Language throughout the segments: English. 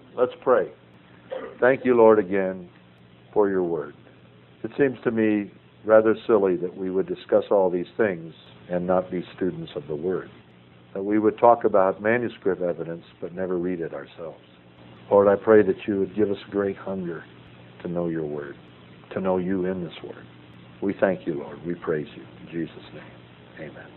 Let's pray. Thank you, Lord, again for your word. It seems to me rather silly that we would discuss all these things and not be students of the word. That we would talk about manuscript evidence but never read it ourselves. Lord, I pray that you would give us great hunger to know your word, to know you in this word. We thank you, Lord. We praise you. In Jesus' name, amen.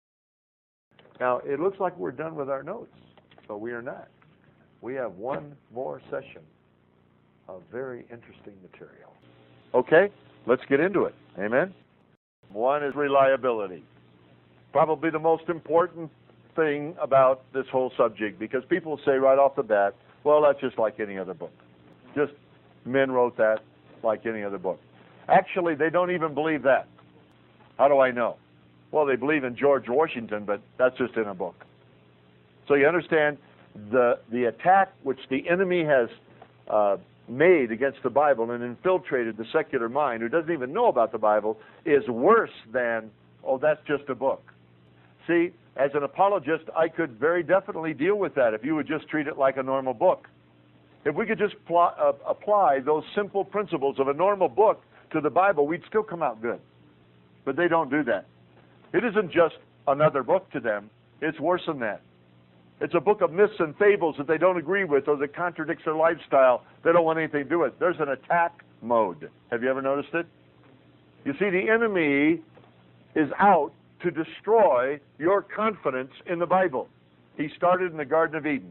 Now, it looks like we're done with our notes, but we are not. We have one more session of very interesting material. Okay, let's get into it. Amen? One is reliability. Probably the most important thing about this whole subject, because people say right off the bat, well, that's just like any other book. Just men wrote that like any other book. Actually, they don't even believe that. How do I know? Well, they believe in George Washington, but that's just in a book. So you understand, the attack which the enemy has made against the Bible and infiltrated the secular mind, who doesn't even know about the Bible, is worse than, oh, that's just a book. See, as an apologist, I could very definitely deal with that if you would just treat it like a normal book. If we could just apply those simple principles of a normal book to the Bible, we'd still come out good. But they don't do that. It isn't just another book to them. It's worse than that. It's a book of myths and fables that they don't agree with or that contradicts their lifestyle. They don't want anything to do with it. There's an attack mode. Have you ever noticed it? You see, the enemy is out to destroy your confidence in the Bible. He started in the Garden of Eden.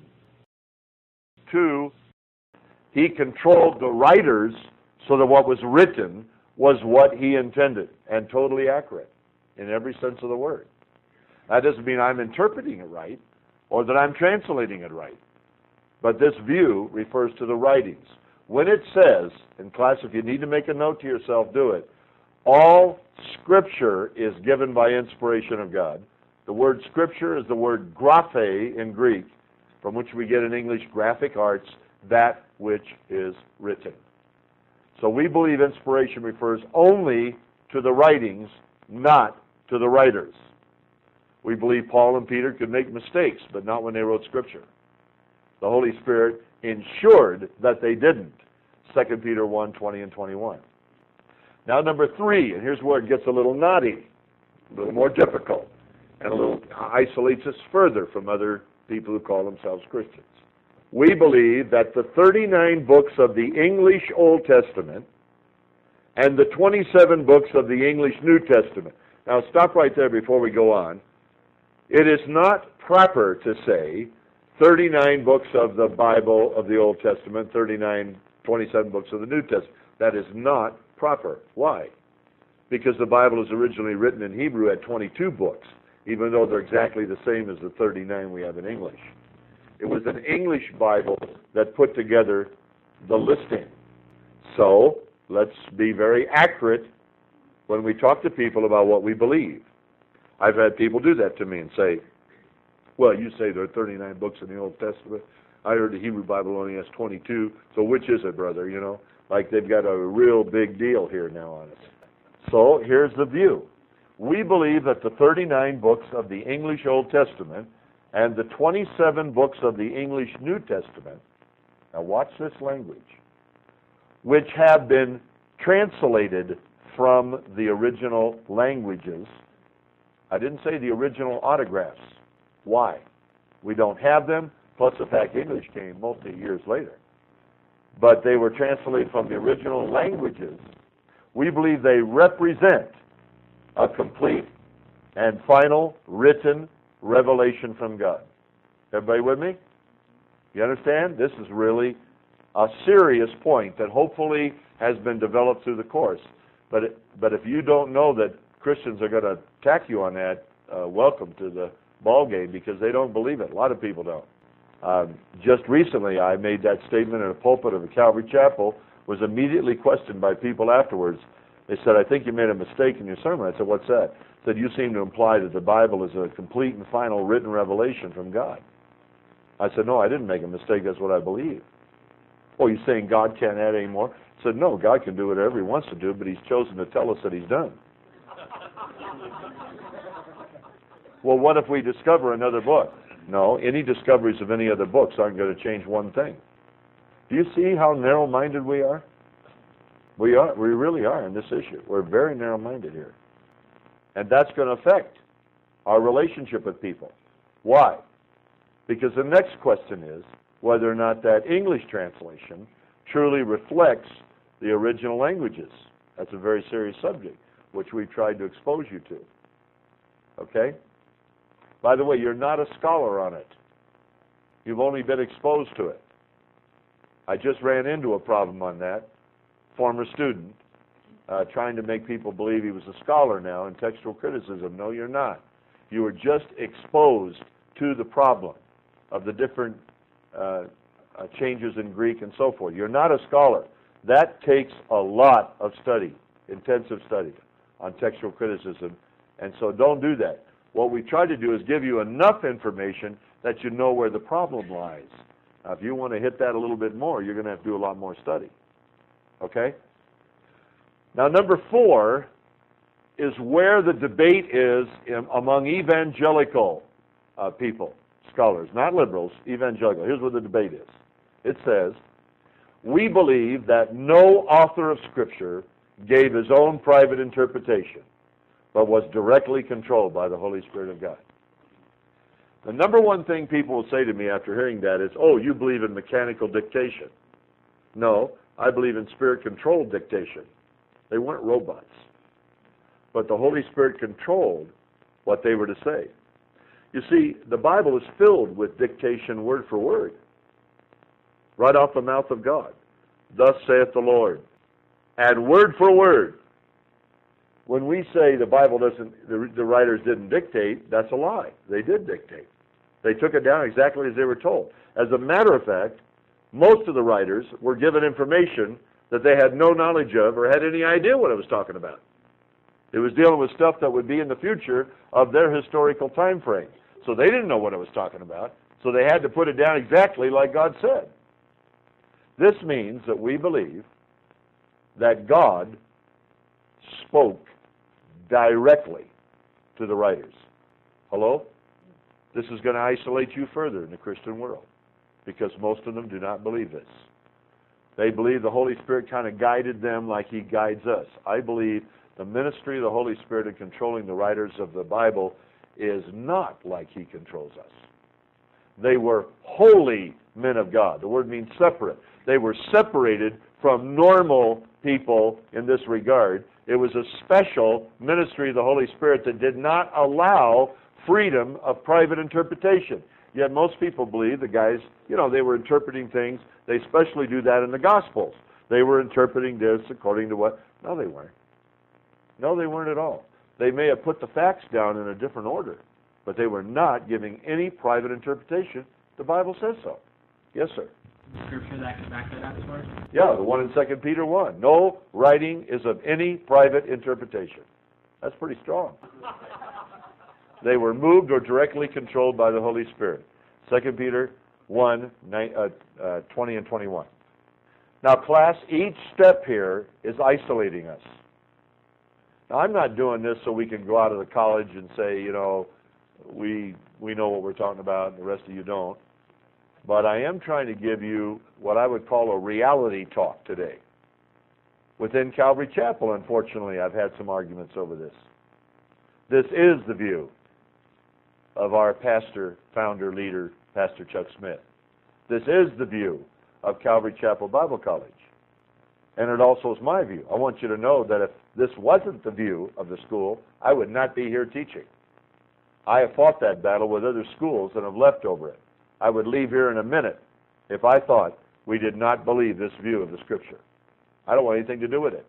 2, he controlled the writers so that what was written was what he intended and totally accurate in every sense of the word. That doesn't mean I'm interpreting it right or that I'm translating it right. But this view refers to the writings. When it says, in class, if you need to make a note to yourself, do it. All Scripture is given by inspiration of God. The word Scripture is the word graphe in Greek, from which we get in English graphic arts, that which is written. So we believe inspiration refers only to the writings, not to the writers. We believe Paul and Peter could make mistakes, but not when they wrote Scripture. The Holy Spirit ensured that they didn't. 2 Peter 1, 20 and 21. Now number 3, and here's where it gets a little knotty, a little more difficult, and a little isolates us further from other people who call themselves Christians. We believe that the 39 books of the English Old Testament and the 27 books of the English New Testament. Now stop right there before we go on. It is not proper to say 39 books of the Bible of the Old Testament, 27 books of the New Testament. That is not proper. Why? Because the Bible is originally written in Hebrew at 22 books, even though they're exactly the same as the 39 we have in English. It was an English Bible that put together the listing. So, let's be very accurate when we talk to people about what we believe. I've had people do that to me and say, well, you say there are 39 books in the Old Testament. I heard the Hebrew Bible only has 22, so which is it, brother? You know, like they've got a real big deal here now on it. So, here's the view. We believe that the 39 books of the English Old Testament and the 27 books of the English New Testament, now watch this language, which have been translated from the original languages. I didn't say the original autographs. Why? We don't have them, plus the fact English came multi-years later. But they were translated from the original languages. We believe they represent a complete and final written revelation from God. Everybody with me? You understand? This is really a serious point that hopefully has been developed through the course. But if you don't know that Christians are going to attack you on that, welcome to the ball game, because they don't believe it. A lot of people don't. Just recently, I made that statement in a pulpit of a Calvary chapel, was immediately questioned by people afterwards. They said, I think you made a mistake in your sermon. I said, what's that? They said, you seem to imply that the Bible is a complete and final written revelation from God. I said, no, I didn't make a mistake. That's what I believe. Oh, you're saying God can't add any more? I said, no, God can do whatever he wants to do, but he's chosen to tell us that he's done. Well, what if we discover another book? No, any discoveries of any other books aren't going to change one thing. Do you see how narrow-minded we are? We really are in this issue. We're very narrow-minded here. And that's going to affect our relationship with people. Why? Because the next question is whether or not that English translation truly reflects the original languages. That's a very serious subject, which we've tried to expose you to. Okay? By the way, you're not a scholar on it. You've only been exposed to it. I just ran into a problem on that. Former student trying to make people believe he was a scholar now in textual criticism. No, you're not. You were just exposed to the problem of the different changes in Greek and so forth. You're not a scholar. That takes a lot of study, intensive study on textual criticism, and so don't do that. What we try to do is give you enough information that you know where the problem lies. Now, if you want to hit that a little bit more, you're going to have to do a lot more study. Okay? Now, number 4 is where the debate is among evangelical people, scholars, not liberals, evangelical. Here's where the debate is. It says, we believe that no author of Scripture gave his own private interpretation, but was directly controlled by the Holy Spirit of God. The number one thing people will say to me after hearing that is, oh, you believe in mechanical dictation. No, I believe in spirit-controlled dictation. They weren't robots. But the Holy Spirit controlled what they were to say. You see, the Bible is filled with dictation word for word, right off the mouth of God. Thus saith the Lord. And word for word. When we say the Bible doesn't, the writers didn't dictate, that's a lie. They did dictate. They took it down exactly as they were told. As a matter of fact, most of the writers were given information that they had no knowledge of or had any idea what it was talking about. It was dealing with stuff that would be in the future of their historical time frame. So they didn't know what it was talking about, so they had to put it down exactly like God said. This means that we believe that God spoke directly to the writers. Hello? This is going to isolate you further in the Christian world, because most of them do not believe this. They believe the Holy Spirit kind of guided them like He guides us. I believe the ministry of the Holy Spirit in controlling the writers of the Bible is not like He controls us. They were holy men of God. The word means separate. They were separated from normal people in this regard. It was a special ministry of the Holy Spirit that did not allow freedom of private interpretation. Yet most people believe the guys, they were interpreting things. They especially do that in the Gospels. They were interpreting this according to what? No, they weren't. No, they weren't at all. They may have put the facts down in a different order, but they were not giving any private interpretation. The Bible says so. Yes, sir. Scripture that can back that up as far as? Yeah, the one in 2 Peter 1. No writing is of any private interpretation. That's pretty strong. They were moved or directly controlled by the Holy Spirit. 2 Peter 1, 20 and 21. Now, class, each step here is isolating us. Now, I'm not doing this so we can go out of the college and say, we know what we're talking about and the rest of you don't. But I am trying to give you what I would call a reality talk today. Within Calvary Chapel, unfortunately, I've had some arguments over this. This is the view of our pastor, founder, leader, Pastor Chuck Smith. This is the view of Calvary Chapel Bible College. And it also is my view. I want you to know that if this wasn't the view of the school, I would not be here teaching. I have fought that battle with other schools and have left over it. I would leave here in a minute if I thought we did not believe this view of the Scripture. I don't want anything to do with it.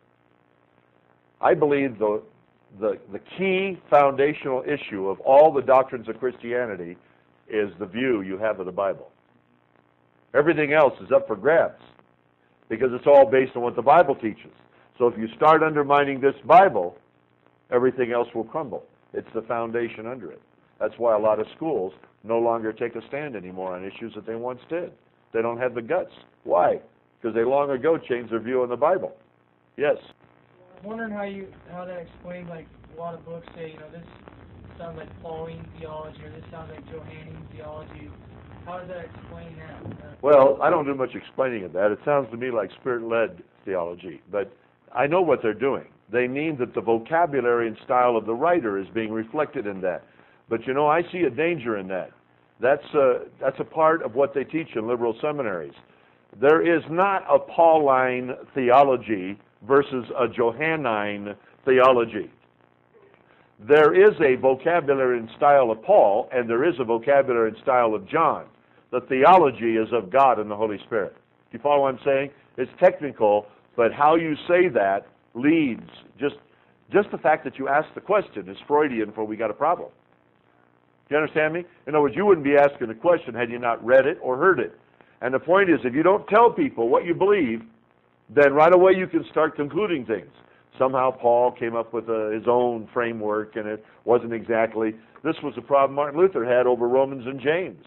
I believe the key foundational issue of all the doctrines of Christianity is the view you have of the Bible. Everything else is up for grabs because it's all based on what the Bible teaches. So if you start undermining this Bible, everything else will crumble. It's the foundation under it. That's why a lot of schools no longer take a stand anymore on issues that they once did. They don't have the guts. Why? Because they long ago changed their view on the Bible. Yes? I'm wondering how that explains, like, a lot of books say, this sounds like Pauline theology, or this sounds like Johannine theology. how does that explain that? Well, I don't do much explaining of that. It sounds to me like Spirit-led theology, but I know what they're doing. They mean that the vocabulary and style of the writer is being reflected in that. But you know, I see a danger in that. That's a part of what they teach in liberal seminaries. There is not a Pauline theology versus a Johannine theology. There is a vocabulary and style of Paul, and there is a vocabulary and style of John. The theology is of God and the Holy Spirit. Do you follow what I'm saying? It's technical, but how you say that leads. Just the fact that you ask the question is Freudian, for we got a problem. Do you understand me? In other words, you wouldn't be asking the question had you not read it or heard it. And the point is, if you don't tell people what you believe, then right away you can start concluding things. Somehow Paul came up with his own framework, and it wasn't exactly. This was a problem Martin Luther had over Romans and James.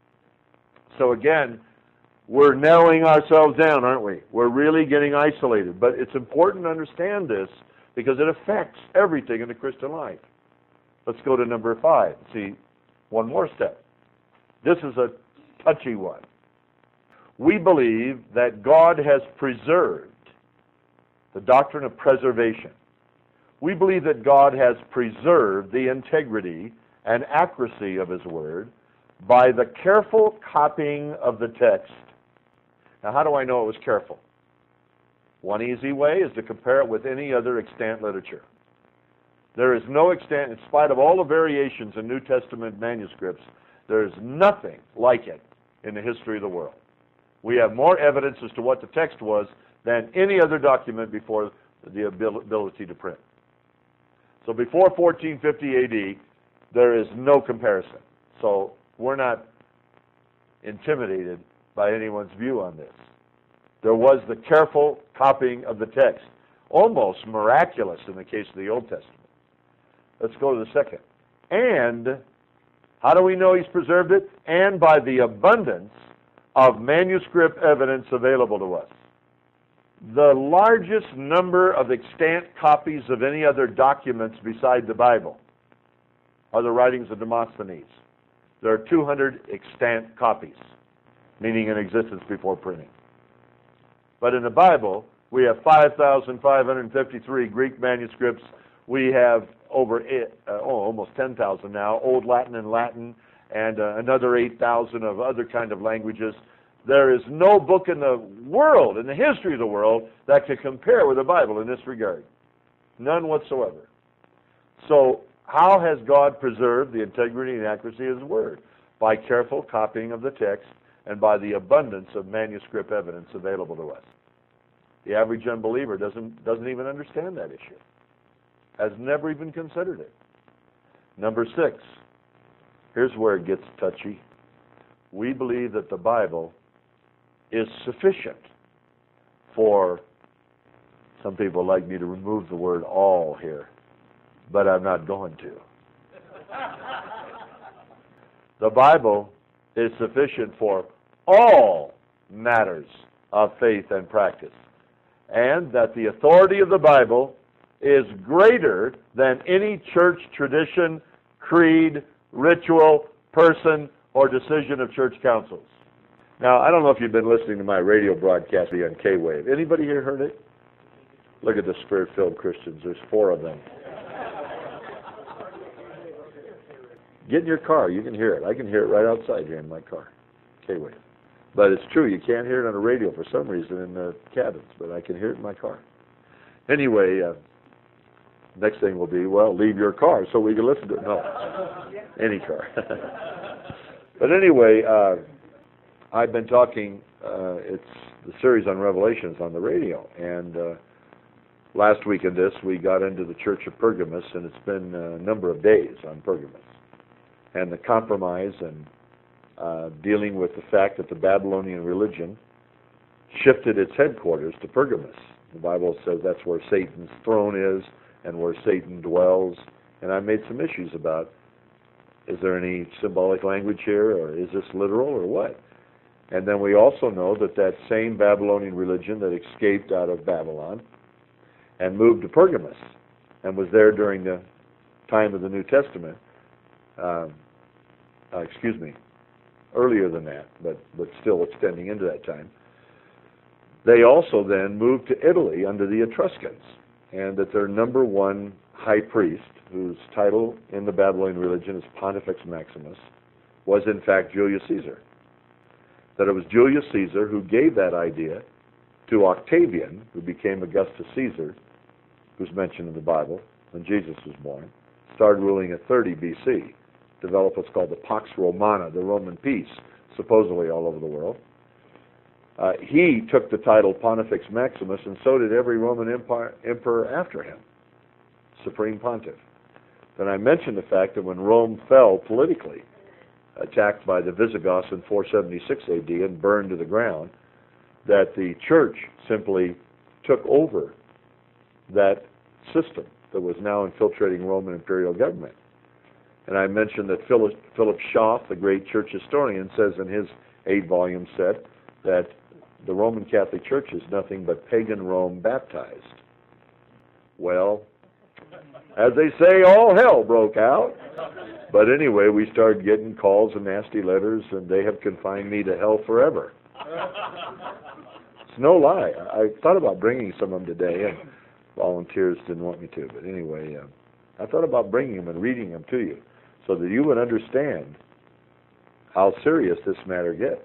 So again, we're narrowing ourselves down, aren't we? We're really getting isolated. But it's important to understand this because it affects everything in the Christian life. Let's go to number 5. See, one more step. This is a touchy one. We believe that God has preserved the doctrine of preservation. We believe that God has preserved the integrity and accuracy of His Word by the careful copying of the text. Now, how do I know it was careful? One easy way is to compare it with any other extant literature. There is no extant, in spite of all the variations in New Testament manuscripts, there is nothing like it in the history of the world. We have more evidence as to what the text was than any other document before the ability to print. So before 1450 AD, there is no comparison. So we're not intimidated by anyone's view on this. There was the careful copying of the text, almost miraculous in the case of the Old Testament. Let's go to the second. And how do we know He's preserved it? And by the abundance of manuscript evidence available to us. The largest number of extant copies of any other documents beside the Bible are the writings of Demosthenes. There are 200 extant copies, meaning in existence before printing. But in the Bible, we have 5,553 Greek manuscripts. We have over almost 10,000 now, Old Latin and Latin, and another 8,000 of other kind of languages. There is no book in the world, in the history of the world, that can compare with the Bible in this regard. None whatsoever. So, how has God preserved the integrity and accuracy of His Word? By careful copying of the text and by the abundance of manuscript evidence available to us. The average unbeliever doesn't even understand that issue. Has never even considered it. Number 6. Here's where it gets touchy. We believe that the Bible is sufficient for, some people like me to remove the word all here, but I'm not going to. The Bible is sufficient for all matters of faith and practice, and that the authority of the Bible is greater than any church tradition, creed, ritual, person, or decision of church councils. Now, I don't know if you've been listening to my radio broadcast on K-Wave. Anybody here heard it? Look at the Spirit-filled Christians. There's 4 of them. Get in your car. You can hear it. I can hear it right outside here in my car. K-Wave. But it's true. You can't hear it on the radio for some reason in the cabins, but I can hear it in my car. Anyway, next thing will be, well, leave your car so we can listen to it. No, any car. But anyway, I've been talking, it's the series on Revelations on the radio, and last week in this we got into the Church of Pergamos, and it's been a number of days on Pergamos, and the compromise and dealing with the fact that the Babylonian religion shifted its headquarters to Pergamos. The Bible says that's where Satan's throne is and where Satan dwells, and I made some issues about, is there any symbolic language here, or is this literal, or what? And then we also know that that same Babylonian religion that escaped out of Babylon and moved to Pergamos and was there during the time of the New Testament, earlier than that, but still extending into that time. They also then moved to Italy under the Etruscans, and that their number one high priest, whose title in the Babylonian religion is Pontifex Maximus, was in fact Julius Caesar. That it was Julius Caesar who gave that idea to Octavian, who became Augustus Caesar, who's mentioned in the Bible when Jesus was born, started ruling at 30 BC, developed what's called the Pax Romana, the Roman peace, supposedly all over the world. He took the title Pontifex Maximus, and so did every Roman emperor after him, Supreme Pontiff. Then I mentioned the fact that when Rome fell politically, attacked by the Visigoths in 476 AD and burned to the ground, that the church simply took over that system that was now infiltrating Roman imperial government. And I mentioned that Philip Schaff, the great church historian, says in his 8-volume set that the Roman Catholic Church is nothing but pagan Rome baptized. Well, as they say, all hell broke out. But anyway, we started getting calls and nasty letters, and they have confined me to hell forever. It's no lie. I thought about bringing some of them today, and volunteers didn't want me to. But anyway, I thought about bringing them and reading them to you so that you would understand how serious this matter gets.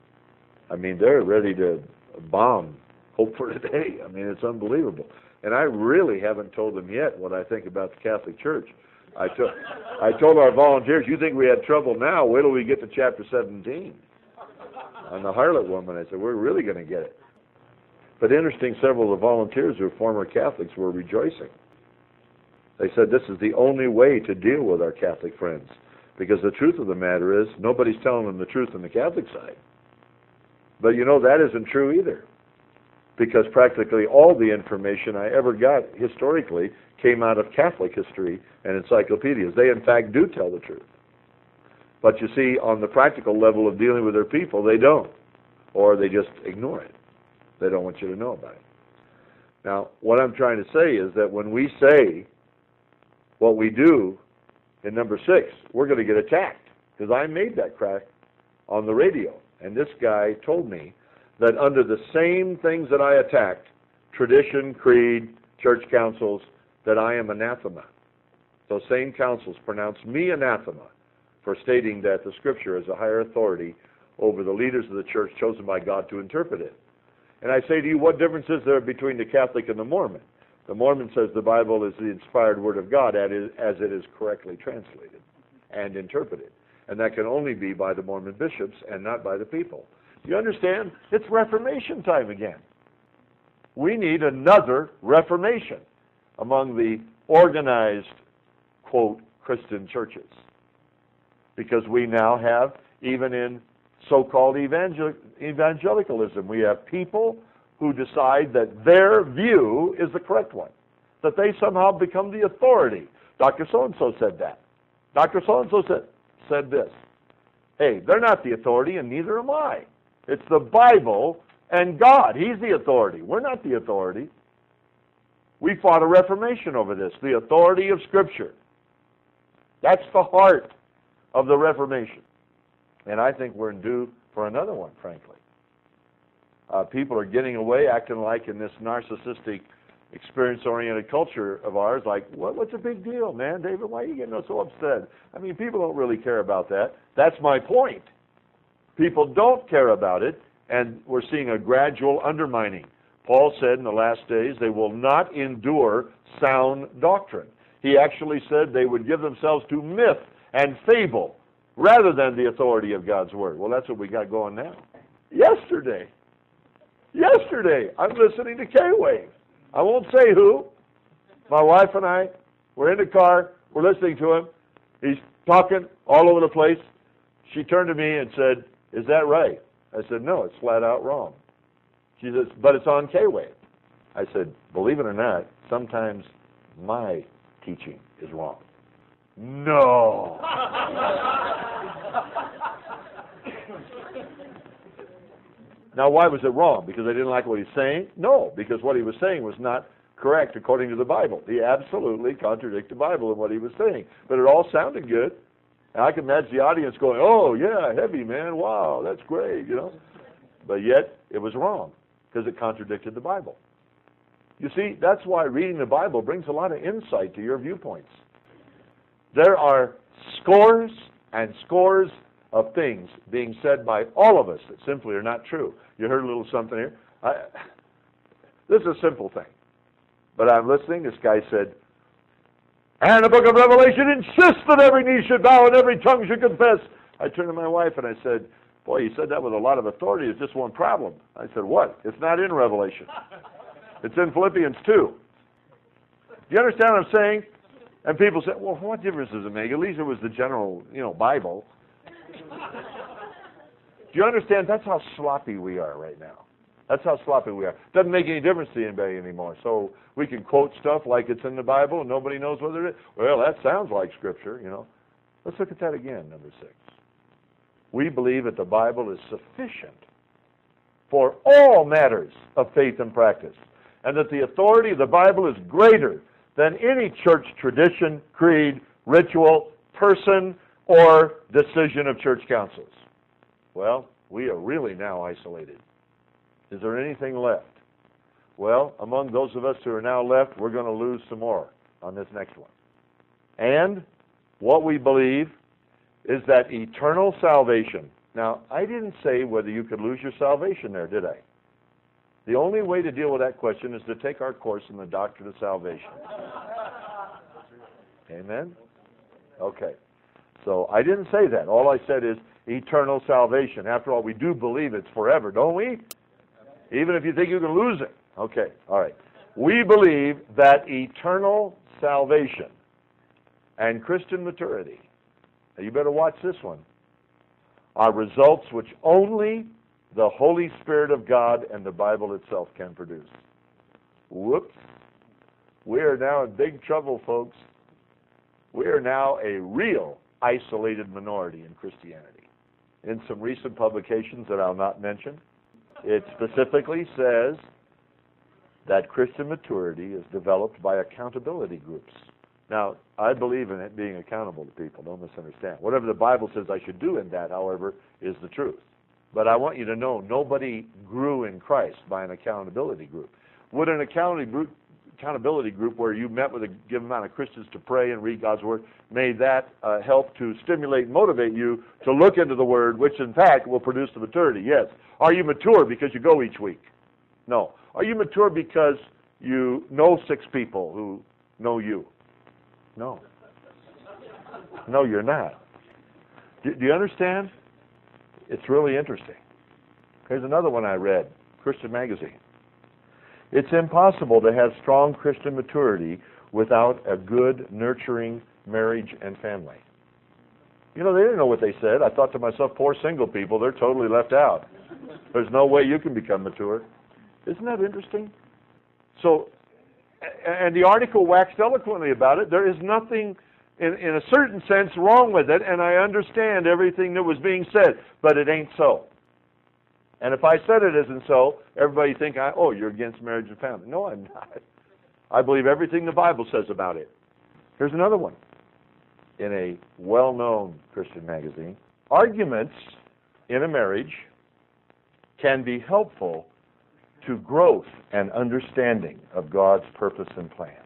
I mean, they're ready to bomb Hope for Today. I mean, it's unbelievable. And I really haven't told them yet what I think about the Catholic Church. I told our volunteers, you think we had trouble now, wait till we get to chapter 17. On the harlot woman, I said, we're really going to get it. But interesting, several of the volunteers who are former Catholics were rejoicing. They said this is the only way to deal with our Catholic friends, because the truth of the matter is nobody's telling them the truth on the Catholic side. But you know, that isn't true either, because practically all the information I ever got historically came out of Catholic history and encyclopedias. They, in fact, do tell the truth. But you see, on the practical level of dealing with their people, they don't, or they just ignore it. They don't want you to know about it. Now, what I'm trying to say is that when we say what we do in number 6, we're going to get attacked, because I made that crack on the radio. And this guy told me that under the same things that I attacked, tradition, creed, church councils, that I am anathema. Those same councils pronounced me anathema for stating that the Scripture is a higher authority over the leaders of the church chosen by God to interpret it. And I say to you, what difference is there between the Catholic and the Mormon? The Mormon says the Bible is the inspired Word of God as it is correctly translated and interpreted. And that can only be by the Mormon bishops and not by the people. You understand? It's Reformation time again. We need another Reformation among the organized, quote, Christian churches. Because we now have, even in so-called evangelicalism, we have people who decide that their view is the correct one, that they somehow become the authority. Dr. So-and-so said that. Dr. So-and-so said this. Hey, they're not the authority, and neither am I. It's the Bible and God. He's the authority. We're not the authority. We fought a Reformation over this, the authority of Scripture. That's the heart of the Reformation. And I think we're due for another one, frankly. People are getting away, acting like in this narcissistic, experience-oriented culture of ours, like, what's the big deal, man? David, why are you getting so upset? I mean, people don't really care about that. That's my point. People don't care about it, and we're seeing a gradual undermining. Paul said in the last days they will not endure sound doctrine. He actually said they would give themselves to myth and fable rather than the authority of God's Word. Well, that's what we got going now. Yesterday, I'm listening to K-Wave. I won't say who. My wife and I, we're in the car, we're listening to him. He's talking all over the place. She turned to me and said, "Is that right?" I said, "No, it's flat out wrong." She says, "But it's on K-Wave." I said, "Believe it or not, sometimes my teaching is wrong." No. Now, why was it wrong? Because I didn't like what he's saying? No, because what he was saying was not correct according to the Bible. He absolutely contradicted the Bible in what he was saying. But it all sounded good. And I can imagine the audience going, oh, yeah, heavy, man. Wow, that's great, you know. But yet, it was wrong because it contradicted the Bible. You see, that's why reading the Bible brings a lot of insight to your viewpoints. There are scores and scores of things being said by all of us that simply are not true. You heard a little something here. This is a simple thing. But I'm listening. This guy said, and the book of Revelation insists that every knee should bow and every tongue should confess. I turned to my wife and I said, boy, you said that with a lot of authority. It's just one problem. I said, what? It's not in Revelation. It's in Philippians 2. Do you understand what I'm saying? And people say, well, what difference does it make? At least it was the general, Bible. Do you understand? That's how sloppy we are right now. That's how sloppy we are. Doesn't make any difference to anybody anymore. So we can quote stuff like it's in the Bible and nobody knows whether it is. Well, that sounds like Scripture, Let's look at that again, number 6. We believe that the Bible is sufficient for all matters of faith and practice, and that the authority of the Bible is greater than any church tradition, creed, ritual, person, or decision of church councils. Well, we are really now isolated. Is there anything left? Well, among those of us who are now left, we're going to lose some more on this next one. And what we believe is that eternal salvation. Now, I didn't say whether you could lose your salvation there, did I? The only way to deal with that question is to take our course in the doctrine of salvation. Amen? Okay. So I didn't say that. All I said is eternal salvation. After all, we do believe it's forever, don't we? Even if you think you can lose it. Okay, all right. We believe that eternal salvation and Christian maturity, now you better watch this one, are results which only the Holy Spirit of God and the Bible itself can produce. Whoops. We are now in big trouble, folks. We are now a real isolated minority in Christianity. In some recent publications that I'll not mention, it specifically says that Christian maturity is developed by accountability groups. Now, I believe in it being accountable to people. Don't misunderstand. Whatever the Bible says I should do in that, however, is the truth. But I want you to know nobody grew in Christ by an accountability group. Would an accountability group where you met with a given amount of Christians to pray and read God's Word, may that help to stimulate and motivate you to look into the Word, which in fact will produce the maturity? Yes. Are you mature because you go each week? No. Are you mature because you know 6 people who know you? No. No, you're not. Do you understand? It's really interesting. Here's another one I read, Christian Magazine. It's impossible to have strong Christian maturity without a good, nurturing marriage and family. They didn't know what they said. I thought to myself, poor single people, they're totally left out. There's no way you can become mature. Isn't that interesting? So, and the article waxed eloquently about it. There is nothing, in a certain sense, wrong with it, and I understand everything that was being said, but it ain't so. And if I said it isn't so, everybody think, you're against marriage and family. No, I'm not. I believe everything the Bible says about it. Here's another one. In a well-known Christian magazine, arguments in a marriage can be helpful to growth and understanding of God's purpose and plan.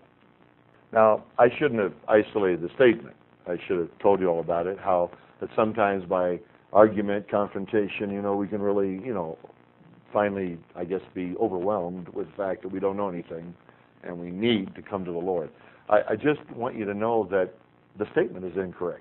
Now, I shouldn't have isolated the statement. I should have told you all about it, how that sometimes by argument, confrontation, we can really, finally, I guess, be overwhelmed with the fact that we don't know anything and we need to come to the Lord. I just want you to know that the statement is incorrect.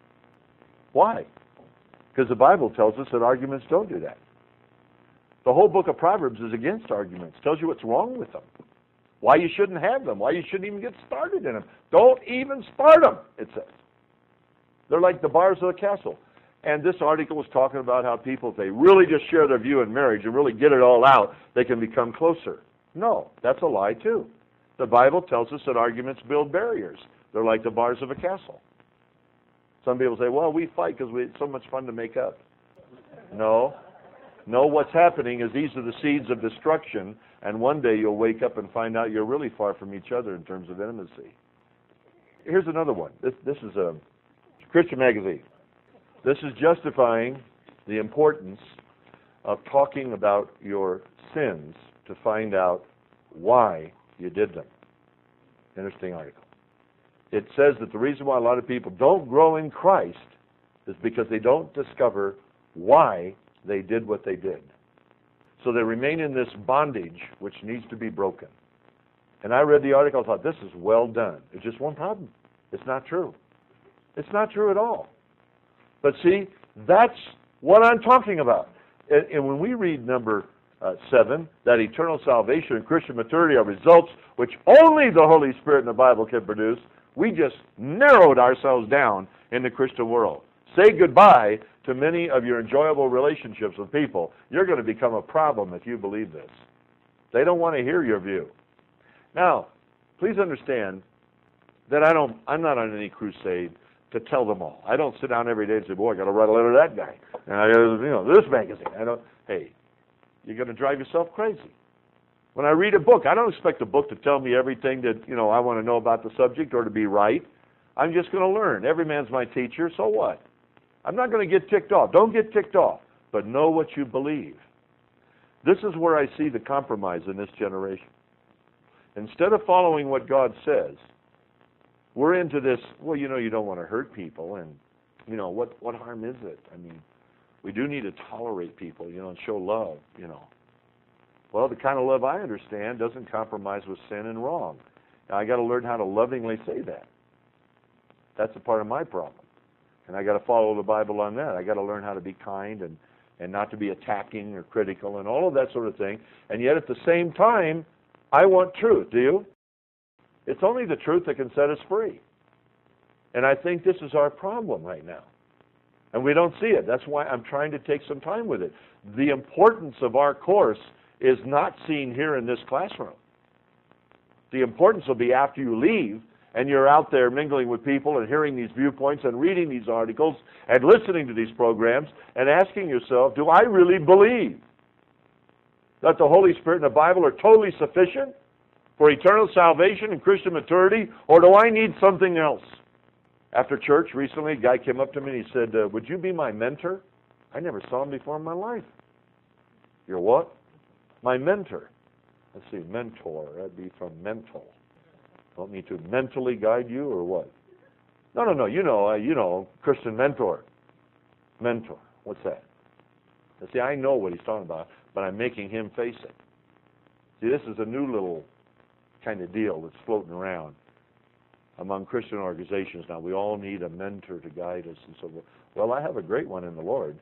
Why? Because the Bible tells us that arguments don't do that. The whole book of Proverbs is against arguments. Tells you what's wrong with them. Why you shouldn't have them. Why you shouldn't even get started in them. Don't even start them, it says. They're like the bars of a castle. And this article was talking about how people, if they really just share their view in marriage and really get it all out, they can become closer. No, that's a lie too. The Bible tells us that arguments build barriers. They're like the bars of a castle. Some people say, well, we fight because it's so much fun to make up. No, what's happening is these are the seeds of destruction, and one day you'll wake up and find out you're really far from each other in terms of intimacy. Here's another one. This is a Christian Magazine. This is justifying the importance of talking about your sins to find out why you did them. Interesting article. It says that the reason why a lot of people don't grow in Christ is because they don't discover why they did what they did. So they remain in this bondage which needs to be broken. And I read the article, I thought, this is well done. It's just one problem. It's not true. It's not true at all. But see, that's what I'm talking about. And when we read number 7, that eternal salvation and Christian maturity are results which only the Holy Spirit in the Bible can produce, we just narrowed ourselves down in the Christian world. Say goodbye to many of your enjoyable relationships with people. You're going to become a problem if you believe this. They don't want to hear your view. Now, please understand that I'm not on any crusade to tell them all. I don't sit down every day and say, boy, I got to write a letter to that guy. And I got this magazine. Hey, you're going to drive yourself crazy. When I read a book, I don't expect a book to tell me everything that, I want to know about the subject or to be right. I'm just going to learn. Every man's my teacher, so what? I'm not going to get ticked off. Don't get ticked off, but know what you believe. This is where I see the compromise in this generation. Instead of following what God says, we're into this, well, you don't want to hurt people, and, what harm is it? I mean, we do need to tolerate people, and show love, Well, the kind of love I understand doesn't compromise with sin and wrong. Now, I got to learn how to lovingly say that. That's a part of my problem. And I got to follow the Bible on that. I got to learn how to be kind and not to be attacking or critical and all of that sort of thing. And yet at the same time, I want truth. Do you? It's only the truth that can set us free. And I think this is our problem right now. And we don't see it. That's why I'm trying to take some time with it. The importance of our course is not seen here in this classroom. The importance will be after you leave and you're out there mingling with people and hearing these viewpoints and reading these articles and listening to these programs and asking yourself, do I really believe that the Holy Spirit and the Bible are totally sufficient for eternal salvation and Christian maturity, or do I need something else? After church recently, a guy came up to me and he said, would you be my mentor? I never saw him before in my life. You're what? My mentor. Let's see, mentor. That'd be from mental. Don't need to mentally guide you or what? No. You know, Christian mentor. Mentor. What's that? Now, see, I know what he's talking about, but I'm making him face it. See, this is a new little kind of deal that's floating around among Christian organizations now. We all need a mentor to guide us and so forth. Well, I have a great one in the Lord.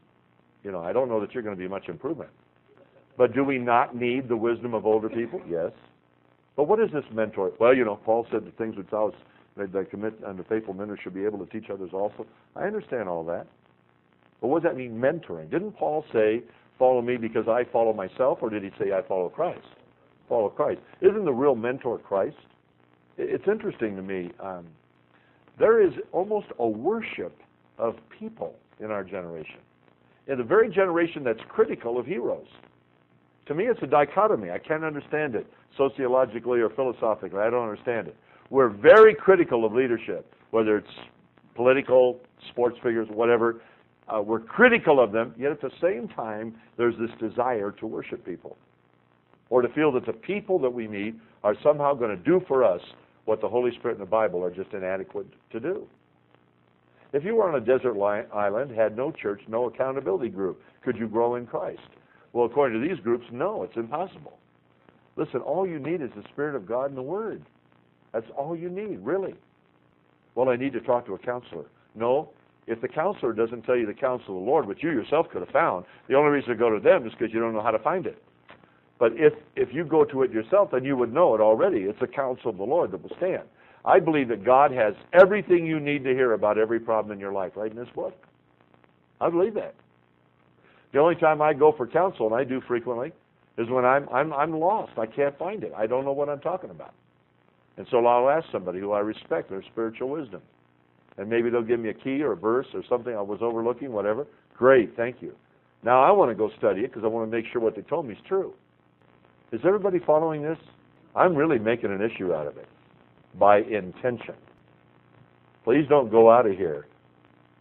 I don't know that you're going to be much improvement. But do we not need the wisdom of older people? Yes. But what is this mentor? Well, Paul said the things which they commit unto faithful men should be able to teach others also. I understand all that. But what does that mean, mentoring? Didn't Paul say, follow me because I follow myself, or did he say I follow Christ? Follow Christ. Isn't the real mentor Christ? It's interesting to me. There is almost a worship of people in our generation. In the very generation that's critical of heroes. To me, it's a dichotomy. I can't understand it sociologically or philosophically. I don't understand it. We're very critical of leadership, whether it's political, sports figures, whatever. We're critical of them, yet at the same time, there's this desire to worship people, or to feel that the people that we meet are somehow going to do for us what the Holy Spirit and the Bible are just inadequate to do. If you were on a desert island, had no church, no accountability group, could you grow in Christ? Well, according to these groups, no, it's impossible. Listen, all you need is the Spirit of God and the Word. That's all you need, really. Well, I need to talk to a counselor. No, if the counselor doesn't tell you the counsel of the Lord, which you yourself could have found, the only reason to go to them is because you don't know how to find it. But if you go to it yourself, then you would know it already. It's the counsel of the Lord that will stand. I believe that God has everything you need to hear about every problem in your life right in this book. I believe that. The only time I go for counsel, and I do frequently, is when I'm lost. I can't find it. I don't know what I'm talking about. And so I'll ask somebody who I respect their spiritual wisdom. And maybe they'll give me a key or a verse or something I was overlooking, whatever. Great, thank you. Now I want to go study it because I want to make sure what they told me is true. Is everybody following this? I'm really making an issue out of it by intention. Please don't go out of here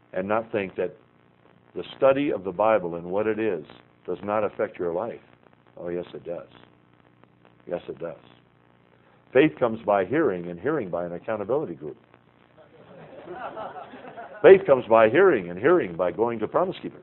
and not think that the study of the Bible and what it is does not affect your life. Oh, yes, it does. Yes, it does. Faith comes by hearing, and hearing by an accountability group. Faith comes by hearing, and hearing by going to Promise Keepers.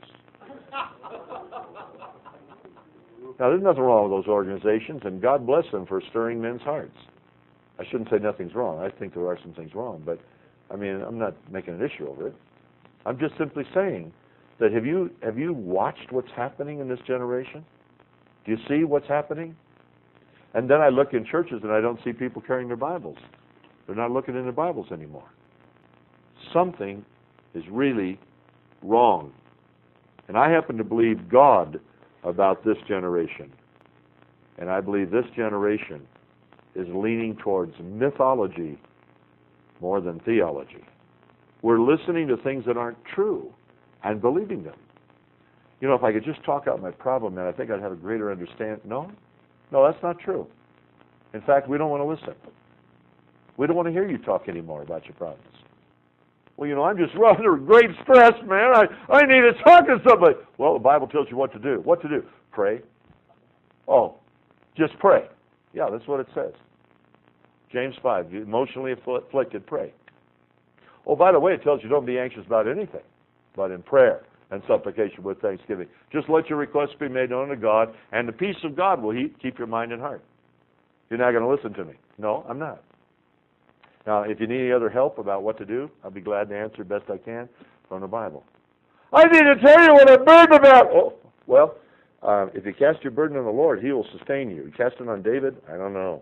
Now, there's nothing wrong with those organizations, and God bless them for stirring men's hearts. I shouldn't say nothing's wrong. I think there are some things wrong, but, I mean, I'm not making an issue over it. I'm just simply saying that have you watched what's happening in this generation? Do you see what's happening? And then I look in churches and I don't see people carrying their Bibles. They're not looking in their Bibles anymore. Something is really wrong. And I happen to believe God about this generation. And I believe this generation is leaning towards mythology more than theology. We're listening to things that aren't true and believing them. You know, if I could just talk out my problem, man, I think I'd have a greater understanding. No, that's not true. In fact, we don't want to listen. We don't want to hear you talk anymore about your problems. Well, you know, I'm just under great stress, man. I need to talk to somebody. Well, the Bible tells you what to do. What to do? Pray. Oh, just pray. Yeah, that's what it says. James 5, emotionally afflicted, pray. Oh, by the way, it tells you don't be anxious about anything, but in prayer and supplication with thanksgiving. Just let your requests be made known to God, and the peace of God will keep your mind and heart. You're not going to listen to me. No, I'm not. Now, if you need any other help about what to do, I'll be glad to answer best I can from the Bible. I need to tell you what I'm burdened about. Oh, well, if you cast your burden on the Lord, He will sustain you. You cast it on David? I don't know.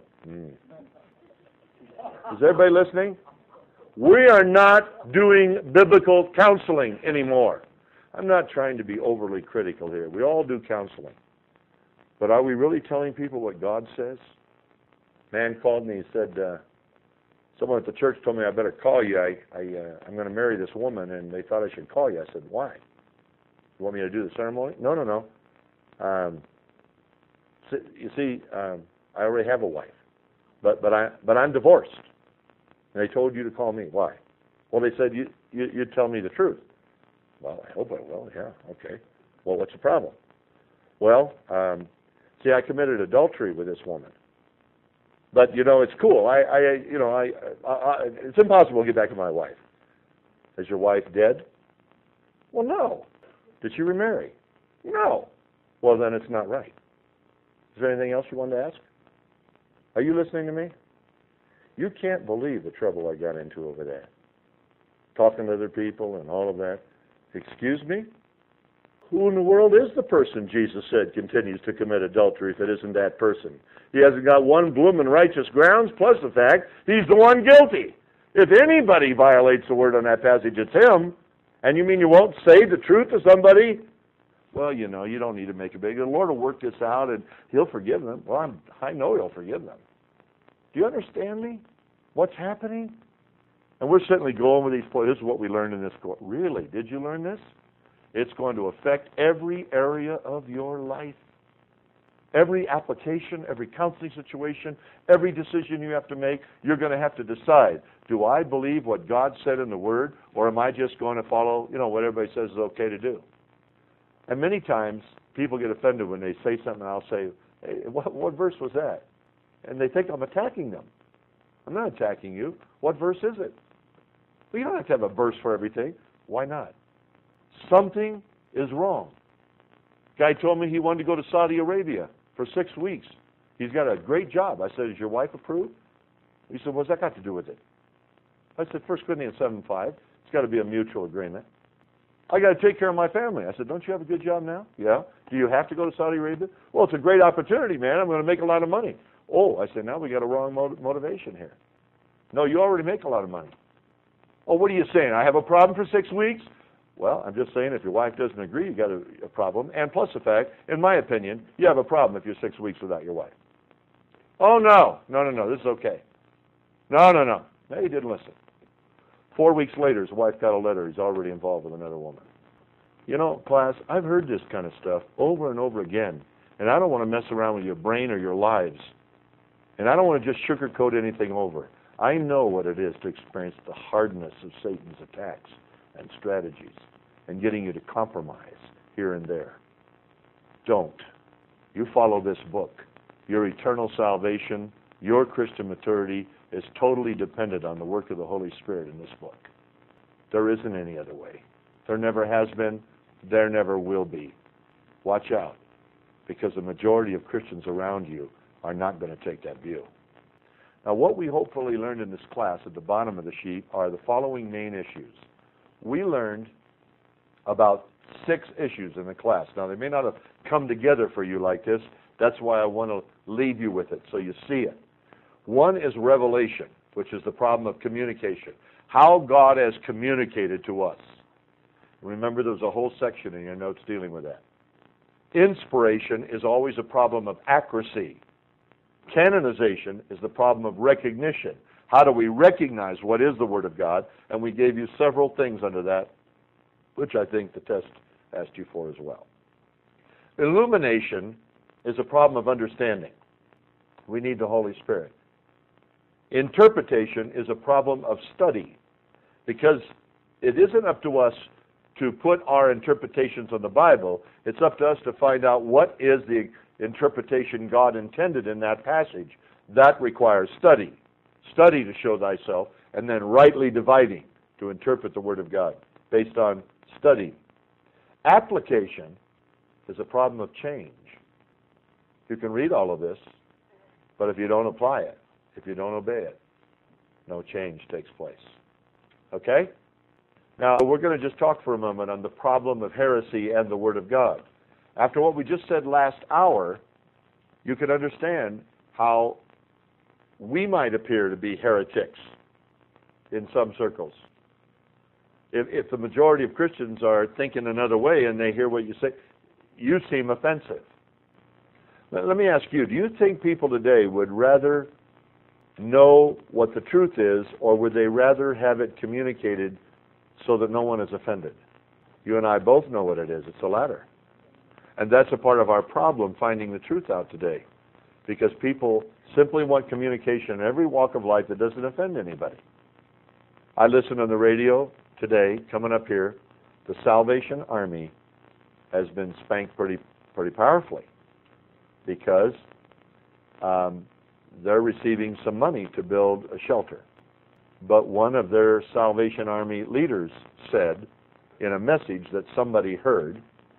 Is everybody listening? We are not doing biblical counseling anymore. I'm not trying to be overly critical here. We all do counseling. But are we really telling people what God says? Man called me and said, someone at the church told me I better call you. I'm going to marry this woman, and they thought I should call you. I said, why? You want me to do the ceremony? No. You see, I already have a wife, but I'm divorced. And they told you to call me. Why? Well, they said you'd tell me the truth. Well, I hope I will. Yeah, okay. Well, what's the problem? Well, see, I committed adultery with this woman. But you know, it's cool. It's impossible to get back to my wife. Is your wife dead? Well, no. Did she remarry? No. Well, then it's not right. Is there anything else you wanted to ask? Are you listening to me? You can't believe the trouble I got into over that. Talking to other people and all of that. Excuse me? Who in the world is the person Jesus said continues to commit adultery if it isn't that person? He hasn't got one bloomin' righteous grounds, plus the fact he's the one guilty. If anybody violates the word on that passage, it's him. And you mean you won't say the truth to somebody? Well, you know, you don't need to make a big deal. The Lord will work this out and He'll forgive them. Well, I know He'll forgive them. Do you understand me? What's happening? And we're certainly going with these points. This is what we learned in this course. Really? Did you learn this? It's going to affect every area of your life. Every application, every counseling situation, every decision you have to make, you're going to have to decide, do I believe what God said in the Word, or am I just going to follow, what everybody says is okay to do? And many times, people get offended when they say something, and I'll say, hey, what verse was that? And they think I'm attacking them. I'm not attacking you. What verse is it? Well, you don't have to have a verse for everything. Why not? Something is wrong. Guy told me he wanted to go to Saudi Arabia for 6 weeks. He's got a great job. I said, is your wife approved? He said, what's that got to do with it? I said, 1 Corinthians 7:5. It's got to be a mutual agreement. I got to take care of my family. I said, don't you have a good job now? Yeah. Do you have to go to Saudi Arabia? Well, it's a great opportunity, man. I'm going to make a lot of money. Oh, I said, now we got a wrong motivation here. No, you already make a lot of money. Oh, what are you saying? I have a problem for 6 weeks? Well, I'm just saying if your wife doesn't agree, you got a problem. And plus the fact, in my opinion, you have a problem if you're 6 weeks without your wife. Oh, no, this is okay. No, he didn't listen. 4 weeks later, his wife got a letter. He's already involved with another woman. You know, class, I've heard this kind of stuff over and over again, and I don't want to mess around with your brain or your lives. And I don't want to just sugarcoat anything over. I know what it is to experience the hardness of Satan's attacks. and strategies and getting you to compromise here and there. Don't. You follow this book. Your eternal salvation, your Christian maturity is totally dependent on the work of the Holy Spirit in this book. There isn't any other way. There never has been. There never will be. Watch out, because the majority of Christians around you are not going to take that view. Now, what we hopefully learned in this class at the bottom of the sheet are the following main issues. We learned about 6 issues in the class. Now, they may not have come together for you like this. That's why I want to leave you with it so you see it. One is revelation, which is the problem of communication. How God has communicated to us. Remember, there's a whole section in your notes dealing with that. Inspiration is always a problem of accuracy. Canonization is the problem of recognition. How do we recognize what is the Word of God? And we gave you several things under that, which I think the test asked you for as well. Illumination is a problem of understanding. We need the Holy Spirit. Interpretation is a problem of study, because it isn't up to us to put our interpretations on the Bible. It's up to us to find out what is the interpretation God intended in that passage. That requires study. Study to show thyself, and then rightly dividing to interpret the Word of God based on study. Application is a problem of change. You can read all of this, but if you don't apply it, if you don't obey it, no change takes place. Okay? Now, we're going to just talk for a moment on the problem of heresy and the Word of God. After what we just said last hour, you can understand how we might appear to be heretics in some circles. If the majority of Christians are thinking another way and they hear what you say, you seem offensive. Let me ask you, do you think people today would rather know what the truth is, or would they rather have it communicated so that no one is offended? You and I both know what it is. It's the latter. And that's a part of our problem, finding the truth out today, because people simply want communication in every walk of life that doesn't offend anybody. I listened on the radio today, coming up here, the Salvation Army has been spanked pretty powerfully, because they're receiving some money to build a shelter. But one of their Salvation Army leaders said in a message that somebody heard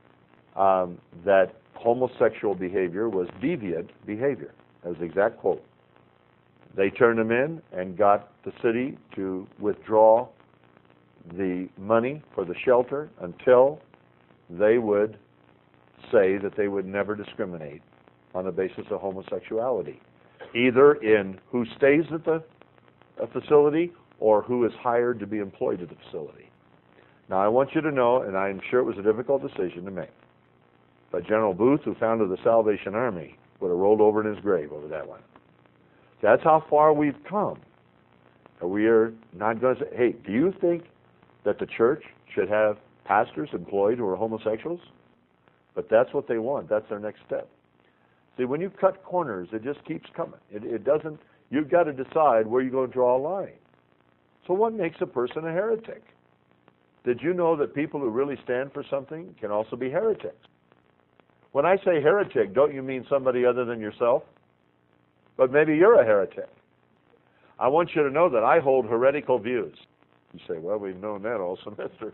that homosexual behavior was deviant behavior. That was the exact quote. They turned them in and got the city to withdraw the money for the shelter until they would say that they would never discriminate on the basis of homosexuality, either in who stays at the facility or who is hired to be employed at the facility. Now, I want you to know, and I'm sure it was a difficult decision to make, but General Booth, who founded the Salvation Army, would have rolled over in his grave over that one. That's how far we've come. We are not going to say, hey, do you think that the church should have pastors employed who are homosexuals? But that's what they want. That's their next step. See, when you cut corners, it just keeps coming. It doesn't, you've got to decide where you're going to draw a line. So what makes a person a heretic? Did you know that people who really stand for something can also be heretics? When I say heretic, don't you mean somebody other than yourself? But maybe you're a heretic. I want you to know that I hold heretical views. You say, well, we've known that all semester.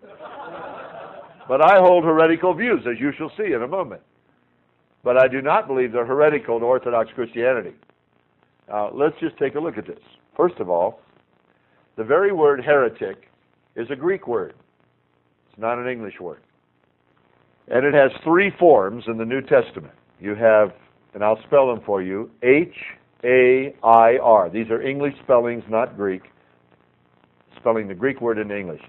But I hold heretical views, as you shall see in a moment. But I do not believe they're heretical to Orthodox Christianity. Now, let's just take a look at this. First of all, the very word heretic is a Greek word. It's not an English word. And it has 3 forms in the New Testament. You have, and I'll spell them for you, H-A-I-R. These are English spellings, not Greek. Spelling the Greek word in English.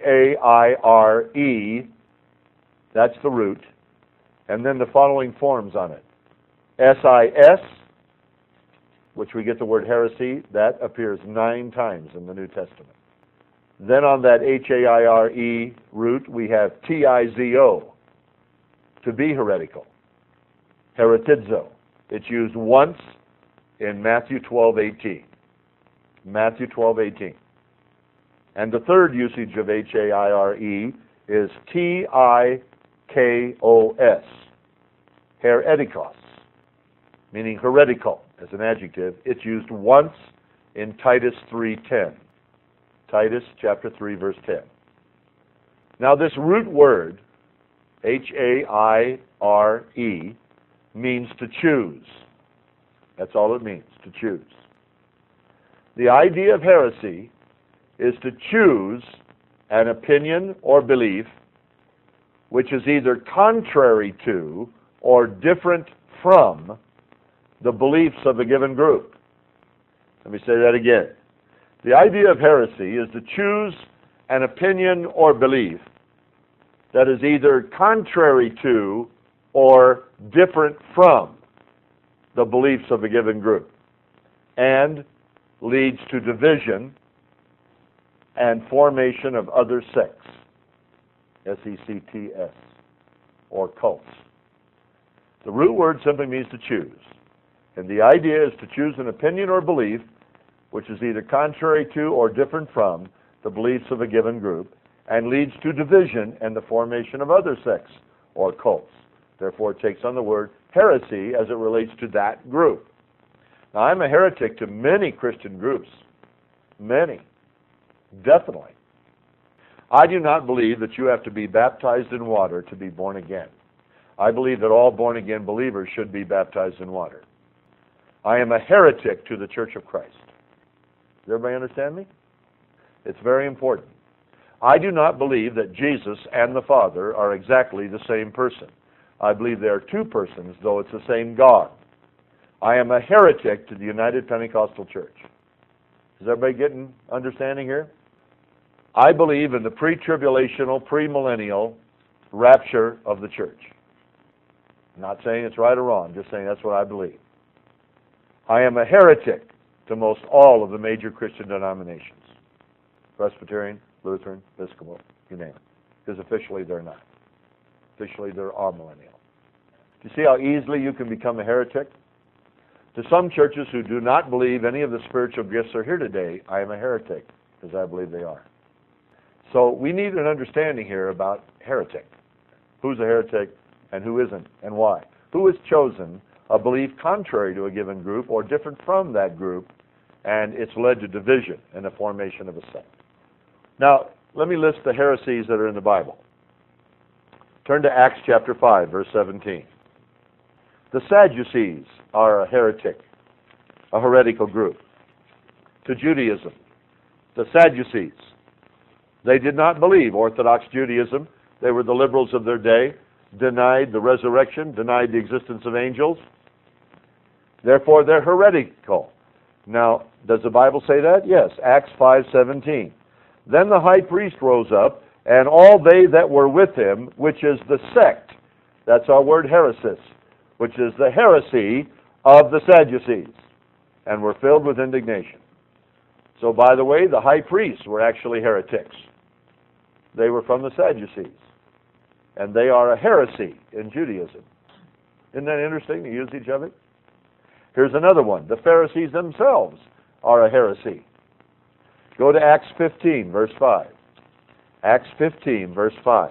H-A-I-R-E, that's the root. And then the following forms on it. S-I-S, which we get the word heresy, that appears 9 times in the New Testament. Then on that H-A-I-R-E root, we have T-I-Z-O, to be heretical. Heretizo. It's used once in Matthew 12:18. Matthew 12:18. And the third usage of H-A-I-R-E is T-I-K-O-S, heretikos, meaning heretical as an adjective. It's used once in Titus 3:10. Titus chapter 3, verse 10. Now this root word, H-A-I-R-E, means to choose. That's all it means, to choose. The idea of heresy is to choose an opinion or belief which is either contrary to or different from the beliefs of a given group. Let me say that again. The idea of heresy is to choose an opinion or belief that is either contrary to or different from the beliefs of a given group and leads to division and formation of other sects, S-E-C-T-S, or cults. The root word simply means to choose. And the idea is to choose an opinion or belief which is either contrary to or different from the beliefs of a given group and leads to division and the formation of other sects or cults. Therefore, it takes on the word heresy as it relates to that group. Now, I'm a heretic to many Christian groups. Many. Definitely. I do not believe that you have to be baptized in water to be born again. I believe that all born-again believers should be baptized in water. I am a heretic to the Church of Christ. Does everybody understand me? It's very important. I do not believe that Jesus and the Father are exactly the same person. I believe they are two persons, though it's the same God. I am a heretic to the United Pentecostal Church. Is everybody getting understanding here? I believe in the pre-tribulational, premillennial rapture of the church. I'm not saying it's right or wrong, just saying that's what I believe. I am a heretic to most all of the major Christian denominations. Presbyterian, Lutheran, Episcopal, you name it. Because officially they're not. Officially they're amillennial. Do you see how easily you can become a heretic? To some churches who do not believe any of the spiritual gifts are here today, I am a heretic, because I believe they are. So we need an understanding here about heretic. Who's a heretic and who isn't, and why? Who has chosen a belief contrary to a given group or different from that group, and it's led to division and the formation of a sect. Now, let me list the heresies that are in the Bible. Turn to Acts chapter 5, verse 17. The Sadducees are a heretic, a heretical group to Judaism. The Sadducees, they did not believe Orthodox Judaism. They were the liberals of their day, denied the resurrection, denied the existence of angels. Therefore, they're heretical. Now, does the Bible say that? Yes, Acts 5:17. Then the high priest rose up, and all they that were with him, which is the sect, that's our word heresis, which is the heresy of the Sadducees, and were filled with indignation. So, by the way, the high priests were actually heretics. They were from the Sadducees, and they are a heresy in Judaism. Isn't that interesting, the usage of it? Here's another one. The Pharisees themselves are a heresy. Go to Acts 15, verse 5. Acts 15, verse 5.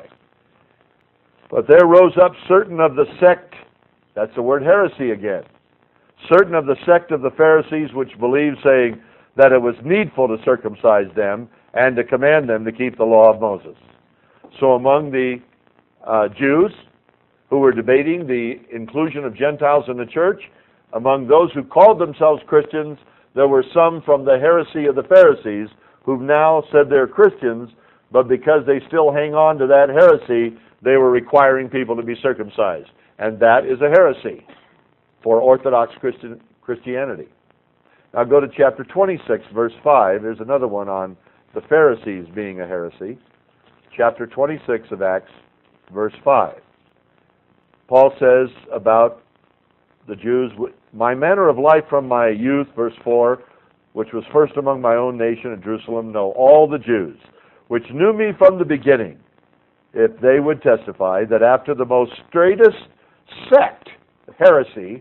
But there rose up certain of the sect, that's the word heresy again, certain of the sect of the Pharisees which believed, saying that it was needful to circumcise them and to command them to keep the law of Moses. So among the Jews who were debating the inclusion of Gentiles in the church, among those who called themselves Christians, there were some from the heresy of the Pharisees who've now said they're Christians, but because they still hang on to that heresy, they were requiring people to be circumcised. And that is a heresy for Orthodox Christianity. Now go to chapter 26, verse 5. There's another one on the Pharisees being a heresy. Chapter 26 of Acts, verse 5. Paul says about the Jews, my manner of life from my youth, verse 4, which was first among my own nation at Jerusalem, know all the Jews, which knew me from the beginning, if they would testify that after the most straightest sect, heresy,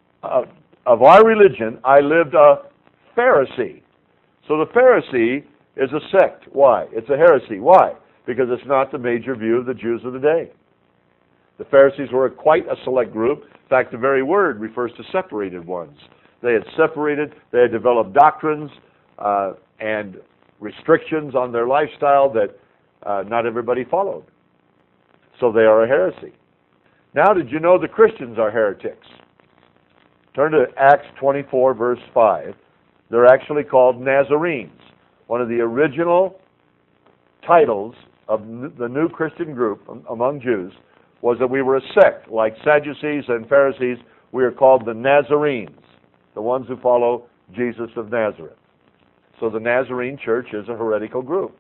of our religion, I lived a Pharisee. So the Pharisee is a sect. Why? It's a heresy. Why? Because it's not the major view of the Jews of the day. The Pharisees were quite a select group. In fact, the very word refers to separated ones. They had separated, they had developed doctrines and restrictions on their lifestyle that not everybody followed. So they are a heresy. Now, did you know the Christians are heretics? Turn to Acts 24, verse 5. They're actually called Nazarenes. One of the original titles of the new Christian group among Jews was that we were a sect. Like Sadducees and Pharisees, we are called the Nazarenes, the ones who follow Jesus of Nazareth. So the Nazarene church is a heretical group.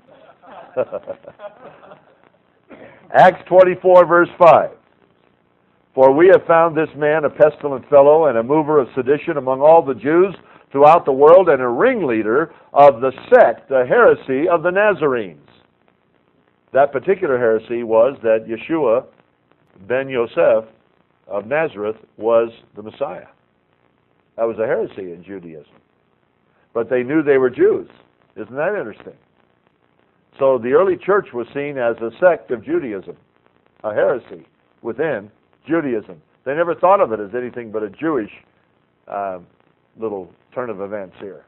Acts 24, verse 5. For we have found this man a pestilent fellow and a mover of sedition among all the Jews throughout the world, and a ringleader of the sect, the heresy of the Nazarenes. That particular heresy was that Yeshua ben Yosef of Nazareth was the Messiah. That was a heresy in Judaism. But they knew they were Jews. Isn't that interesting? So the early church was seen as a sect of Judaism, a heresy within Judaism. They never thought of it as anything but a Jewish little turn of events here.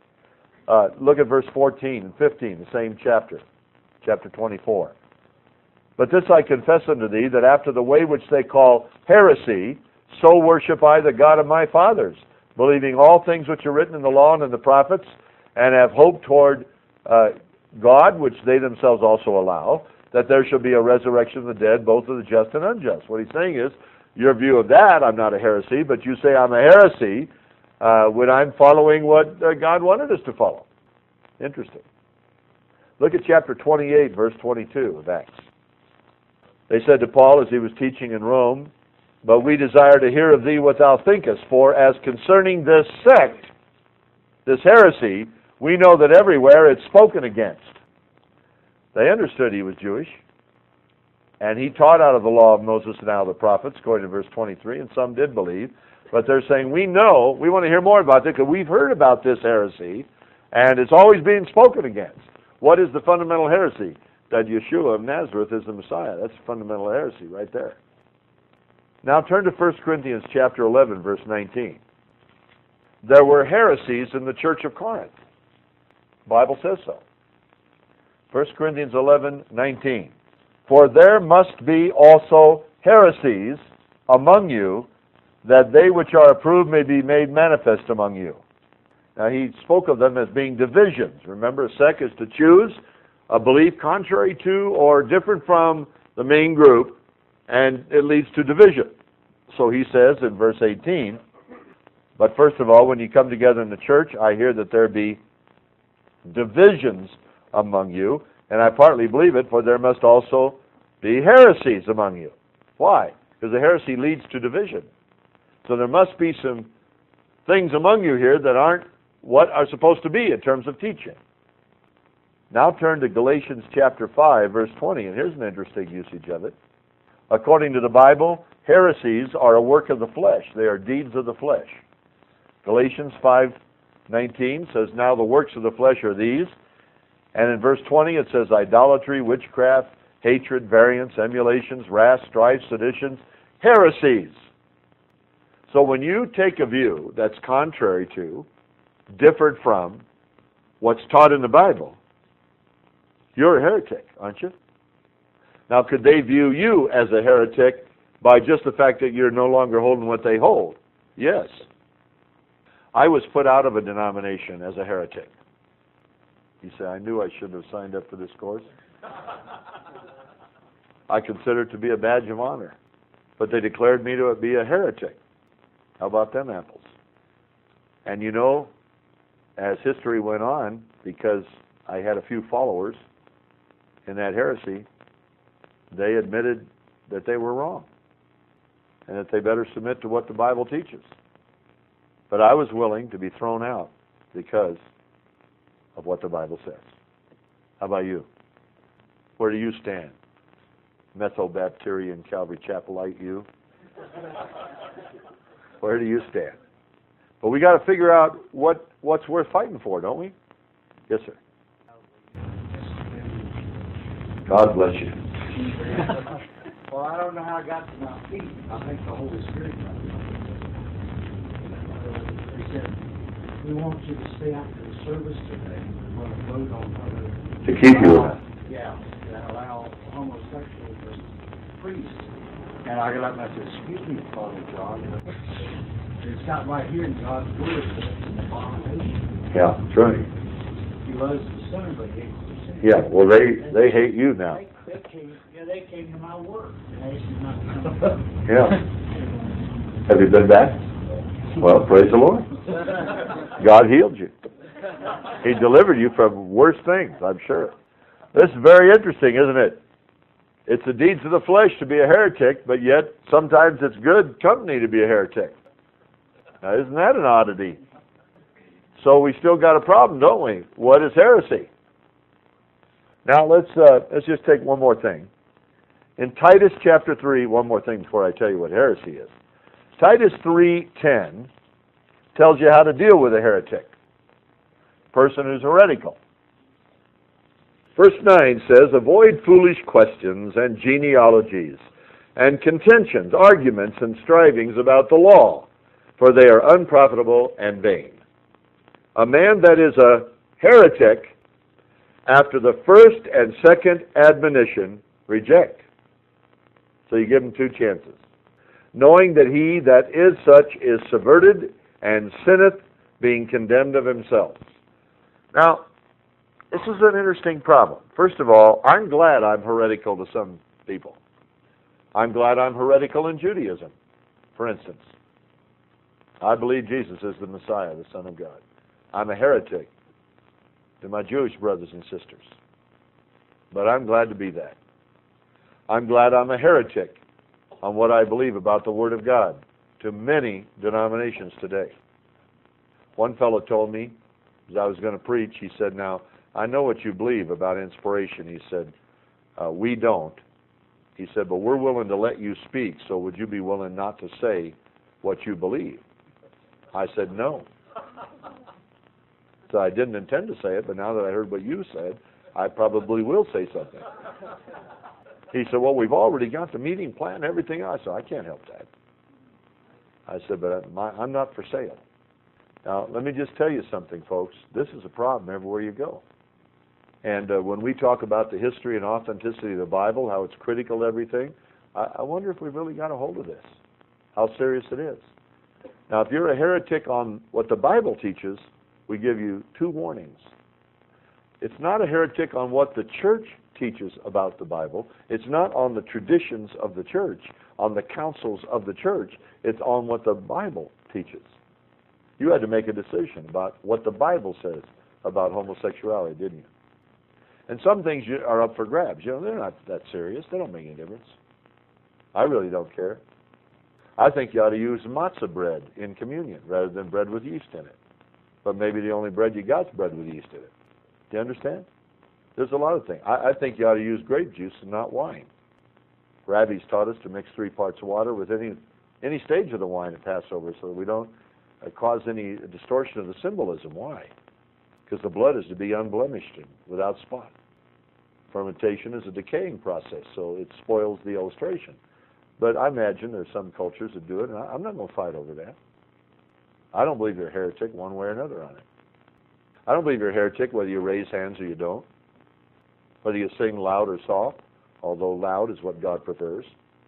Look at verse 14 and 15, the same chapter, chapter 24. But this I confess unto thee, that after the way which they call heresy, so worship I the God of my fathers, believing all things which are written in the law and in the prophets, and have hope toward God, which they themselves also allow, that there shall be a resurrection of the dead, both of the just and unjust. What he's saying is, your view of that, I'm not a heresy, but you say I'm a heresy when I'm following what God wanted us to follow. Interesting. Look at chapter 28, verse 22 of Acts. They said to Paul as he was teaching in Rome, but we desire to hear of thee what thou thinkest, for as concerning this sect, this heresy, we know that everywhere it's spoken against. They understood he was Jewish, and he taught out of the law of Moses and out of the prophets, according to verse 23, and some did believe. But they're saying, we know, we want to hear more about it, because we've heard about this heresy, and it's always being spoken against. What is the fundamental heresy? That Yeshua of Nazareth is the Messiah. That's a fundamental heresy right there. Now turn to 1 Corinthians chapter 11, verse 19. There were heresies in the church of Corinth. The Bible says so. 1 Corinthians 11, 19. For there must be also heresies among you, that they which are approved may be made manifest among you. Now he spoke of them as being divisions. Remember, a sect is to choose a belief contrary to or different from the main group, and it leads to division. So he says in verse 18, but first of all, when you come together in the church, I hear that there be divisions among you, and I partly believe it, for there must also be heresies among you. Why? Because a heresy leads to division. So there must be some things among you here that aren't what are supposed to be in terms of teaching. Now turn to Galatians chapter 5, verse 20, and here's an interesting usage of it. According to the Bible, heresies are a work of the flesh. They are deeds of the flesh. Galatians 5:19 says, now the works of the flesh are these. And in verse 20 it says, idolatry, witchcraft, hatred, variance, emulations, wrath, strife, seditions, heresies. So when you take a view that's contrary to, different from, what's taught in the Bible, you're a heretic, aren't you? Now, could they view you as a heretic by just the fact that you're no longer holding what they hold? Yes. I was put out of a denomination as a heretic. You say, I knew I shouldn't have signed up for this course. I consider it to be a badge of honor. But they declared me to be a heretic. How about them apples? And you know, as history went on, because I had a few followers in that heresy, they admitted that they were wrong and that they better submit to what the Bible teaches. But I was willing to be thrown out because of what the Bible says. How about you? Where do you stand? Methobaptirian Calvary Chapelite, you? Where do you stand? But we got to figure out what's worth fighting for, don't we? Yes, sir. God bless you. Well, I don't know how I got to my feet. I think the Holy Spirit got me. He said, we want you to stay after the service today. We're going to vote on whether To keep you. to allow homosexuals as priests. And I got up and I said, excuse me, Father John. It's not right here in God's Word that it's an abomination. Yeah, that's right. He loves the Son, but hates the sin. Yeah, well, they hate you now. They came to my work. And they said, not Yeah. Have you been back? Well, praise the Lord. God healed you. He delivered you from worse things, I'm sure. This is very interesting, isn't it? It's the deeds of the flesh to be a heretic, but yet sometimes it's good company to be a heretic. Now, isn't that an oddity? So we still got a problem, don't we? What is heresy? Now let's just take one more thing. In Titus chapter 3, one more thing before I tell you what heresy is. Titus 3:10 tells you how to deal with a heretic, person who's heretical. Verse 9 says, avoid foolish questions and genealogies and contentions, arguments, and strivings about the law, for they are unprofitable and vain. A man that is a heretic, after the first and second admonition, reject. So you give him two chances. Knowing that he that is such is subverted and sinneth, being condemned of himself. Now, this is an interesting problem. First of all, I'm glad I'm heretical to some people. I'm glad I'm heretical in Judaism, for instance. I believe Jesus is the Messiah, the Son of God. I'm a heretic to my Jewish brothers and sisters. But I'm glad to be that. I'm glad I'm a heretic on what I believe about the Word of God to many denominations today. One fellow told me, as I was going to preach, he said, now, I know what you believe about inspiration. He said, we don't. He said, but we're willing to let you speak, so would you be willing not to say what you believe? I said, no. So I didn't intend to say it, but now that I heard what you said, I probably will say something. He said, well, we've already got the meeting planned and everything else. I said, I can't help that. I said, but I'm not for sale. Now, let me just tell you something, folks. This is a problem everywhere you go. And when we talk about the history and authenticity of the Bible, how it's critical to everything, I wonder if we've really got a hold of this, how serious it is. Now, if you're a heretic on what the Bible teaches, we give you two warnings. It's not a heretic on what the church teaches about the Bible. It's not on the traditions of the church, on the councils of the church. It's on what the Bible teaches. You had to make a decision about what the Bible says about homosexuality, didn't you? And some things are up for grabs. You know, they're not that serious. They don't make any difference. I really don't care. I think you ought to use matzah bread in communion rather than bread with yeast in it. But maybe the only bread you got is bread with yeast in it. Do you understand? There's a lot of things. I think you ought to use grape juice and not wine. Rabbis taught us to mix 3 parts of water with any stage of the wine at Passover so that we don't cause any distortion of the symbolism. Why? Because the blood is to be unblemished and without spot. Fermentation is a decaying process, so it spoils the illustration. But I imagine there's some cultures that do it, and I'm not going to fight over that. I don't believe you're a heretic one way or another on it. I don't believe you're a heretic whether you raise hands or you don't, whether you sing loud or soft, although loud is what God prefers.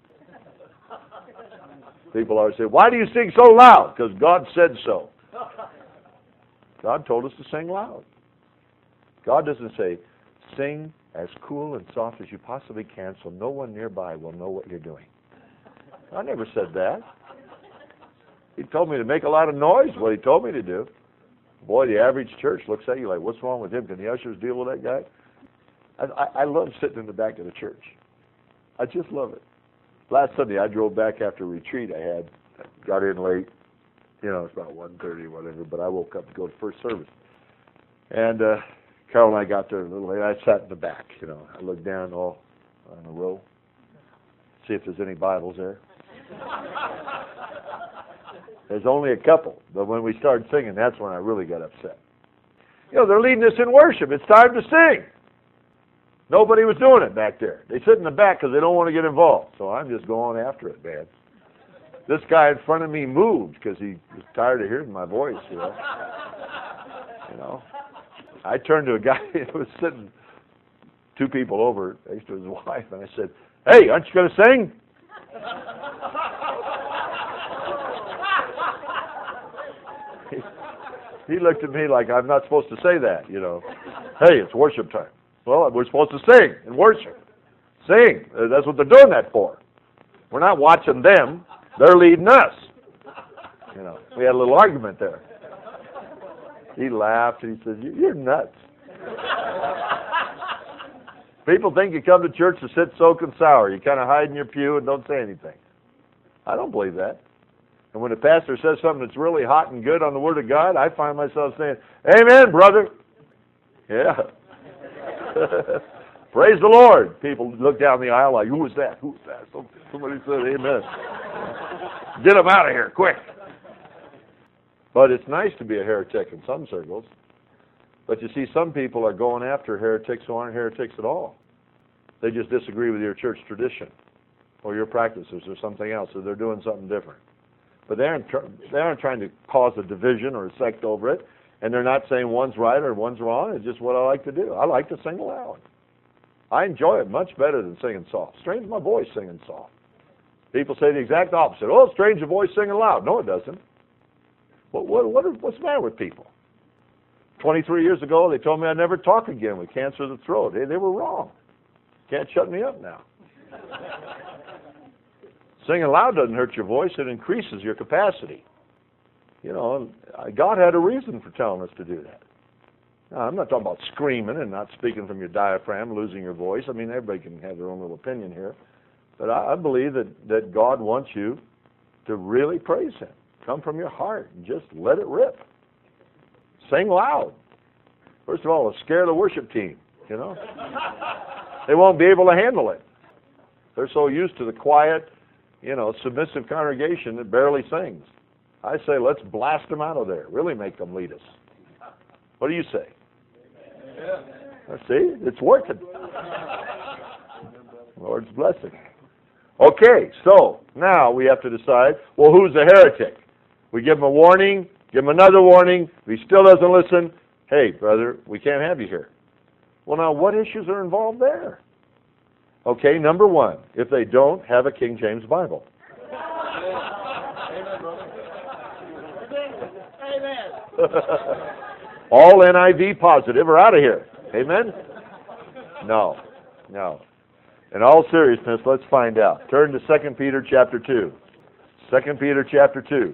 People always say, why do you sing so loud? Because God said so. God told us to sing loud. God doesn't say, sing as cool and soft as you possibly can so no one nearby will know what you're doing. I never said that. He told me to make a lot of noise, what he told me to do. Boy, the average church looks at you like, what's wrong with him? Can the ushers deal with that guy? I love sitting in the back of the church. I just love it. Last Sunday, I drove back after a retreat I had. Got in late. You know, it's about 1:30 or whatever, but I woke up to go to first service. And Carol and I got there a little late. I sat in the back, you know. I looked down all on a row, see if there's any Bibles there. There's only a couple, but when we started singing, that's when I really got upset. You know, they're leading us in worship. It's time to sing. Nobody was doing it back there. They sit in the back because they don't want to get involved. So I'm just going after it, man. This guy in front of me moved because he was tired of hearing my voice, you know. You know. I turned to a guy who was sitting 2 people over next to his wife, and I said, "Hey, aren't you going to sing?" He looked at me like I'm not supposed to say that, you know. Hey, it's worship time. Well, we're supposed to sing and worship. Sing. That's what they're doing that for. We're not watching them. They're leading us. You know, we had a little argument there. He laughed and he said, "You're nuts." People think you come to church to sit, soak, and sour. You kind of hide in your pew and don't say anything. I don't believe that. And when the pastor says something that's really hot and good on the Word of God, I find myself saying, "Amen, brother." Yeah. Praise the Lord. People look down the aisle like, "Who was that? Who was that?" Somebody said, "Amen." Get them out of here, quick. But it's nice to be a heretic in some circles. But you see, some people are going after heretics who aren't heretics at all. They just disagree with your church tradition or your practices or something else, so they're doing something different. But they aren't trying to cause a division or a sect over it, and they're not saying one's right or one's wrong. It's just what I like to do. I like to sing loud. I enjoy it much better than singing soft. Strains my voice singing soft. People say the exact opposite. "Oh, it strains your voice singing loud." No, it doesn't. What's the matter with people? 23 years ago, they told me I'd never talk again with cancer of the throat. They were wrong. Can't shut me up now. Singing loud doesn't hurt your voice. It increases your capacity. You know, God had a reason for telling us to do that. Now, I'm not talking about screaming and not speaking from your diaphragm, losing your voice. I mean, everybody can have their own little opinion here. But I believe that God wants you to really praise Him. Come from your heart and just let it rip. Sing loud. First of all, it'll scare the worship team, you know. They won't be able to handle it. They're so used to the quiet, you know, submissive congregation that barely sings. I say, let's blast them out of there. Really make them lead us. What do you say? Yeah. See, it's working. Lord's blessing. Okay, so now we have to decide, well, who's a heretic? We give him a warning, give him another warning. If he still doesn't listen, hey, brother, we can't have you here. Well, now, what issues are involved there? Okay, number 1, if they don't have a King James Bible. Amen, brother. Amen. All NIV positive are out of here. Amen? No. In all seriousness, let's find out. Turn to 2 Peter chapter 2. 2 Peter chapter 2.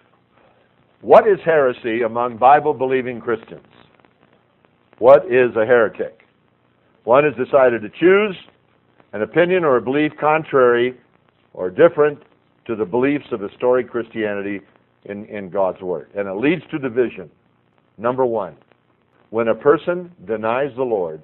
What is heresy among Bible-believing Christians? What is a heretic? One has decided to choose an opinion or a belief contrary or different to the beliefs of historic Christianity in God's Word. And it leads to division. Number 1, when a person denies the Lord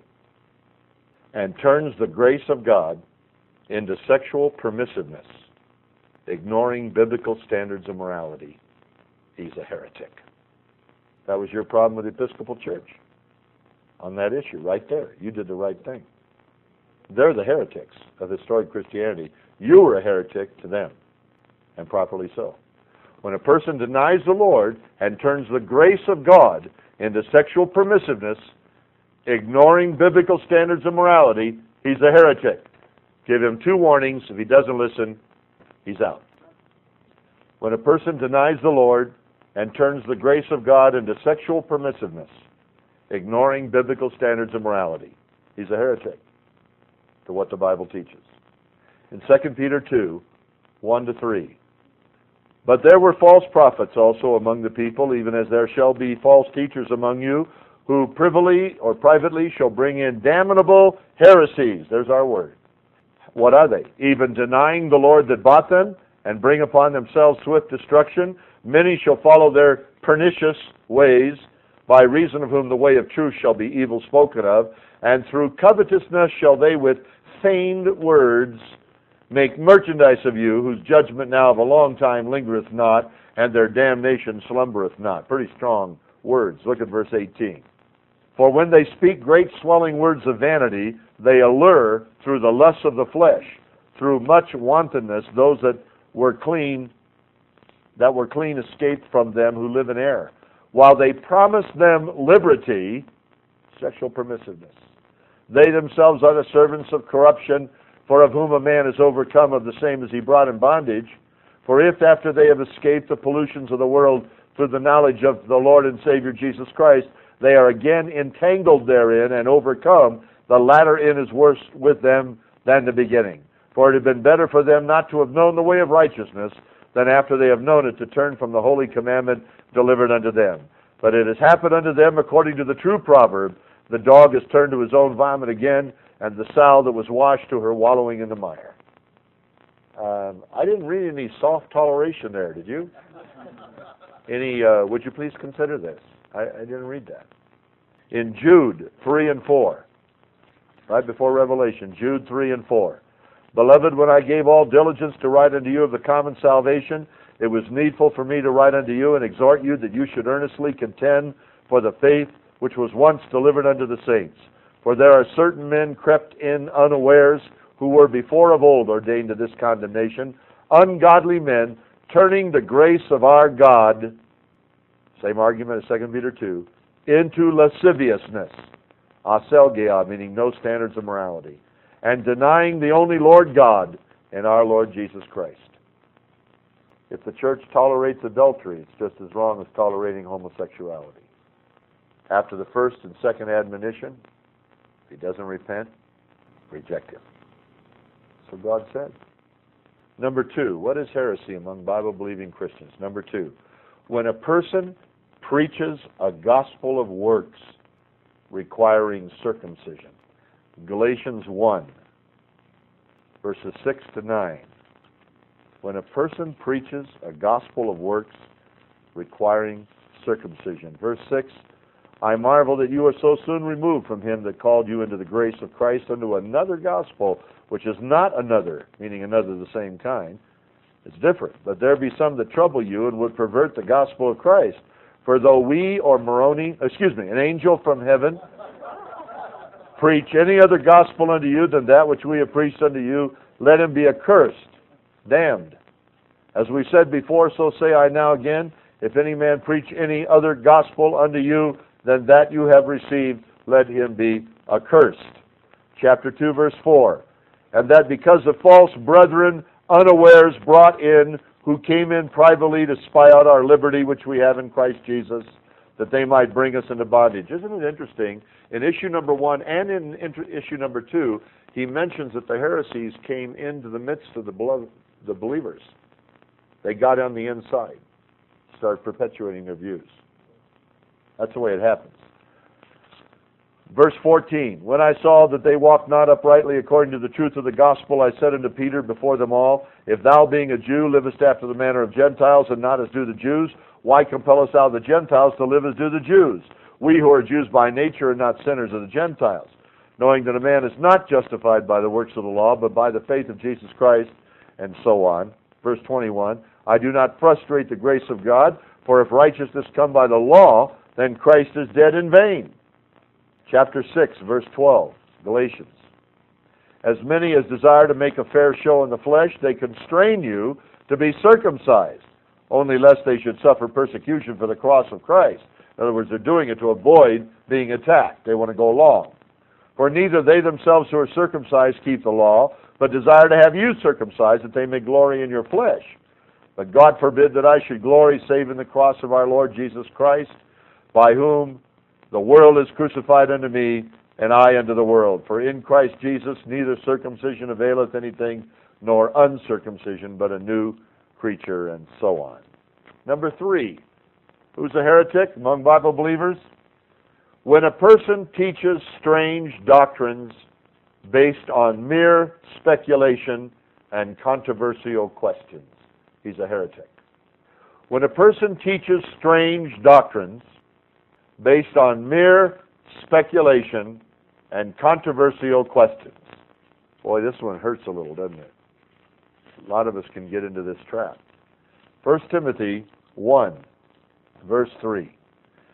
and turns the grace of God into sexual permissiveness, ignoring biblical standards of morality, he's a heretic. That was your problem with the Episcopal Church on that issue right there. You did the right thing. They're the heretics of historic Christianity. You were a heretic to them, and properly so. When a person denies the Lord and turns the grace of God into sexual permissiveness, ignoring biblical standards of morality, he's a heretic. Give him 2 warnings. If he doesn't listen, he's out. When a person denies the Lord and turns the grace of God into sexual permissiveness, ignoring biblical standards of morality, he's a heretic to what the Bible teaches. In 2 Peter 2, 1-3, but there were false prophets also among the people, even as there shall be false teachers among you, who privily or privately shall bring in damnable heresies. There's our word. What are they? Even denying the Lord that bought them, and bring upon themselves swift destruction. Many shall follow their pernicious ways, by reason of whom the way of truth shall be evil spoken of, and through covetousness shall they with feigned words make merchandise of you, whose judgment now of a long time lingereth not, and their damnation slumbereth not. Pretty strong words. Look at verse 18. For when they speak great swelling words of vanity, they allure through the lusts of the flesh, through much wantonness, those that were clean escaped from them who live in error. While they promise them liberty, sexual permissiveness, they themselves are the servants of corruption, for of whom a man is overcome, of the same as he brought in bondage. For if after they have escaped the pollutions of the world through the knowledge of the Lord and Savior Jesus Christ, they are again entangled therein and overcome, the latter end is worse with them than the beginning. For it had been better for them not to have known the way of righteousness, than after they have known it to turn from the holy commandment delivered unto them. But it has happened unto them according to the true proverb, the dog is turned to his own vomit again, and the sow that was washed to her wallowing in the mire. I didn't read any soft toleration there, did you? Would you please consider this? I didn't read that. In Jude 3 and 4, right before Revelation, Jude 3 and 4. Beloved, when I gave all diligence to write unto you of the common salvation, it was needful for me to write unto you and exhort you that you should earnestly contend for the faith which was once delivered unto the saints. For there are certain men crept in unawares, who were before of old ordained to this condemnation, ungodly men, turning the grace of our God, same argument as 2 Peter 2, into lasciviousness, aselgeia, meaning no standards of morality, and denying the only Lord God and our Lord Jesus Christ. If the church tolerates adultery, it's just as wrong as tolerating homosexuality. After the first and second admonition, if he doesn't repent, reject him. So God said. Number 2, what is heresy among Bible-believing Christians? Number 2, when a person preaches a gospel of works requiring circumcision. Galatians 1, verses 6 to 9. When a person preaches a gospel of works requiring circumcision. Verse 6, I marvel that you are so soon removed from him that called you into the grace of Christ unto another gospel, which is not another, meaning another the same kind. It's different. But there be some that trouble you and would pervert the gospel of Christ. For though we or an angel from heaven, preach any other gospel unto you than that which we have preached unto you, let him be accursed, damned. As we said before, so say I now again, if any man preach any other gospel unto you than that you have received, let him be accursed. Chapter 2, verse 4. And that because of false brethren unawares brought in, who came in privately to spy out our liberty which we have in Christ Jesus, that they might bring us into bondage. Isn't it interesting? In issue number 1 and in issue number 2, he mentions that the heresies came into the midst of the believers. They got on the inside, started perpetuating their views. That's the way it happens. Verse 14, when I saw that they walked not uprightly according to the truth of the gospel, I said unto Peter before them all, if thou being a Jew livest after the manner of Gentiles, and not as do the Jews, why compellest thou the Gentiles to live as do the Jews? We who are Jews by nature are not sinners of the Gentiles, knowing that a man is not justified by the works of the law, but by the faith of Jesus Christ, and so on. Verse 21, I do not frustrate the grace of God, for if righteousness come by the law, then Christ is dead in vain. Chapter 6, verse 12, Galatians. As many as desire to make a fair show in the flesh, they constrain you to be circumcised, only lest they should suffer persecution for the cross of Christ. In other words, they're doing it to avoid being attacked. They want to go along. For neither they themselves who are circumcised keep the law, but desire to have you circumcised, that they may glory in your flesh. But God forbid that I should glory save in the cross of our Lord Jesus Christ, by whom the world is crucified unto me, and I unto the world. For in Christ Jesus neither circumcision availeth anything, nor uncircumcision, but a new creature, and so on. Number 3, who's a heretic among Bible believers? When a person teaches strange doctrines based on mere speculation and controversial questions, he's a heretic. When a person teaches strange doctrines based on mere speculation and controversial questions. Boy, this one hurts a little, doesn't it? A lot of us can get into this trap. 1 Timothy 1, verse 3.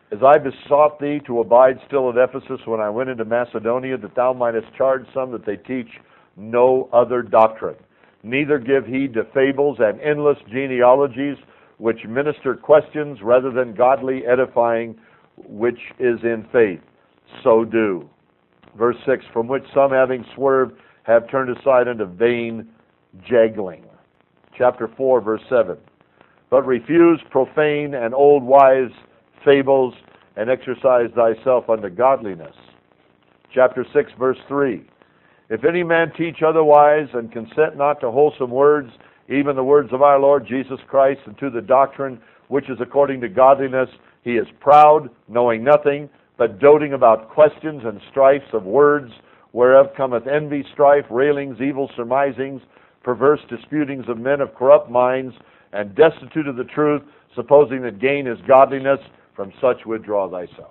As I besought thee to abide still at Ephesus when I went into Macedonia, that thou mightest charge some that they teach no other doctrine, neither give heed to fables and endless genealogies, which minister questions rather than godly edifying, which is in faith. So do. Verse 6, from which some having swerved have turned aside unto vain jaggling. Chapter 4, verse 7. But refuse profane and old wise fables, and exercise thyself unto godliness. Chapter 6, verse 3. If any man teach otherwise, and consent not to wholesome words, even the words of our Lord Jesus Christ, and to the doctrine which is according to godliness, he is proud, knowing nothing, but doting about questions and strifes of words, whereof cometh envy, strife, railings, evil surmisings, perverse disputings of men of corrupt minds, and destitute of the truth, supposing that gain is godliness. From such withdraw thyself.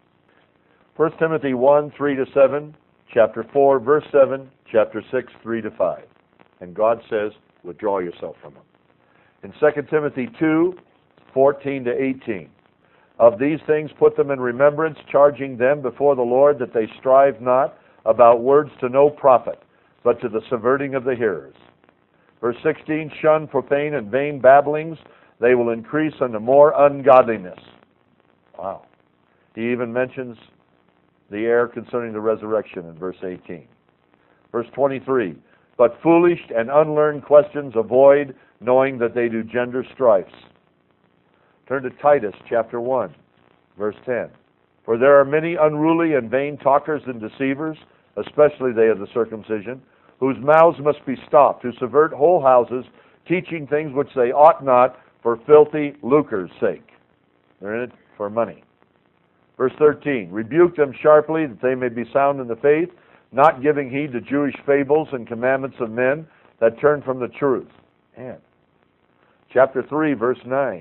1 Timothy 1, 3-7, chapter 4, verse 7, chapter 6, 3-5. And God says, withdraw yourself from them. In 2 Timothy 2, 14-18. Of these things put them in remembrance, charging them before the Lord that they strive not about words to no profit, but to the subverting of the hearers. Verse 16, shun profane and vain babblings, they will increase unto more ungodliness. Wow. He even mentions the error concerning the resurrection in verse 18. Verse 23, but foolish and unlearned questions avoid, knowing that they do gender strifes. Turn to Titus chapter 1, verse 10. For there are many unruly and vain talkers and deceivers, especially they of the circumcision, whose mouths must be stopped, who subvert whole houses, teaching things which they ought not, for filthy lucre's sake. They're in it for money. Verse 13, rebuke them sharply, that they may be sound in the faith, not giving heed to Jewish fables and commandments of men that turn from the truth. And chapter 3, verse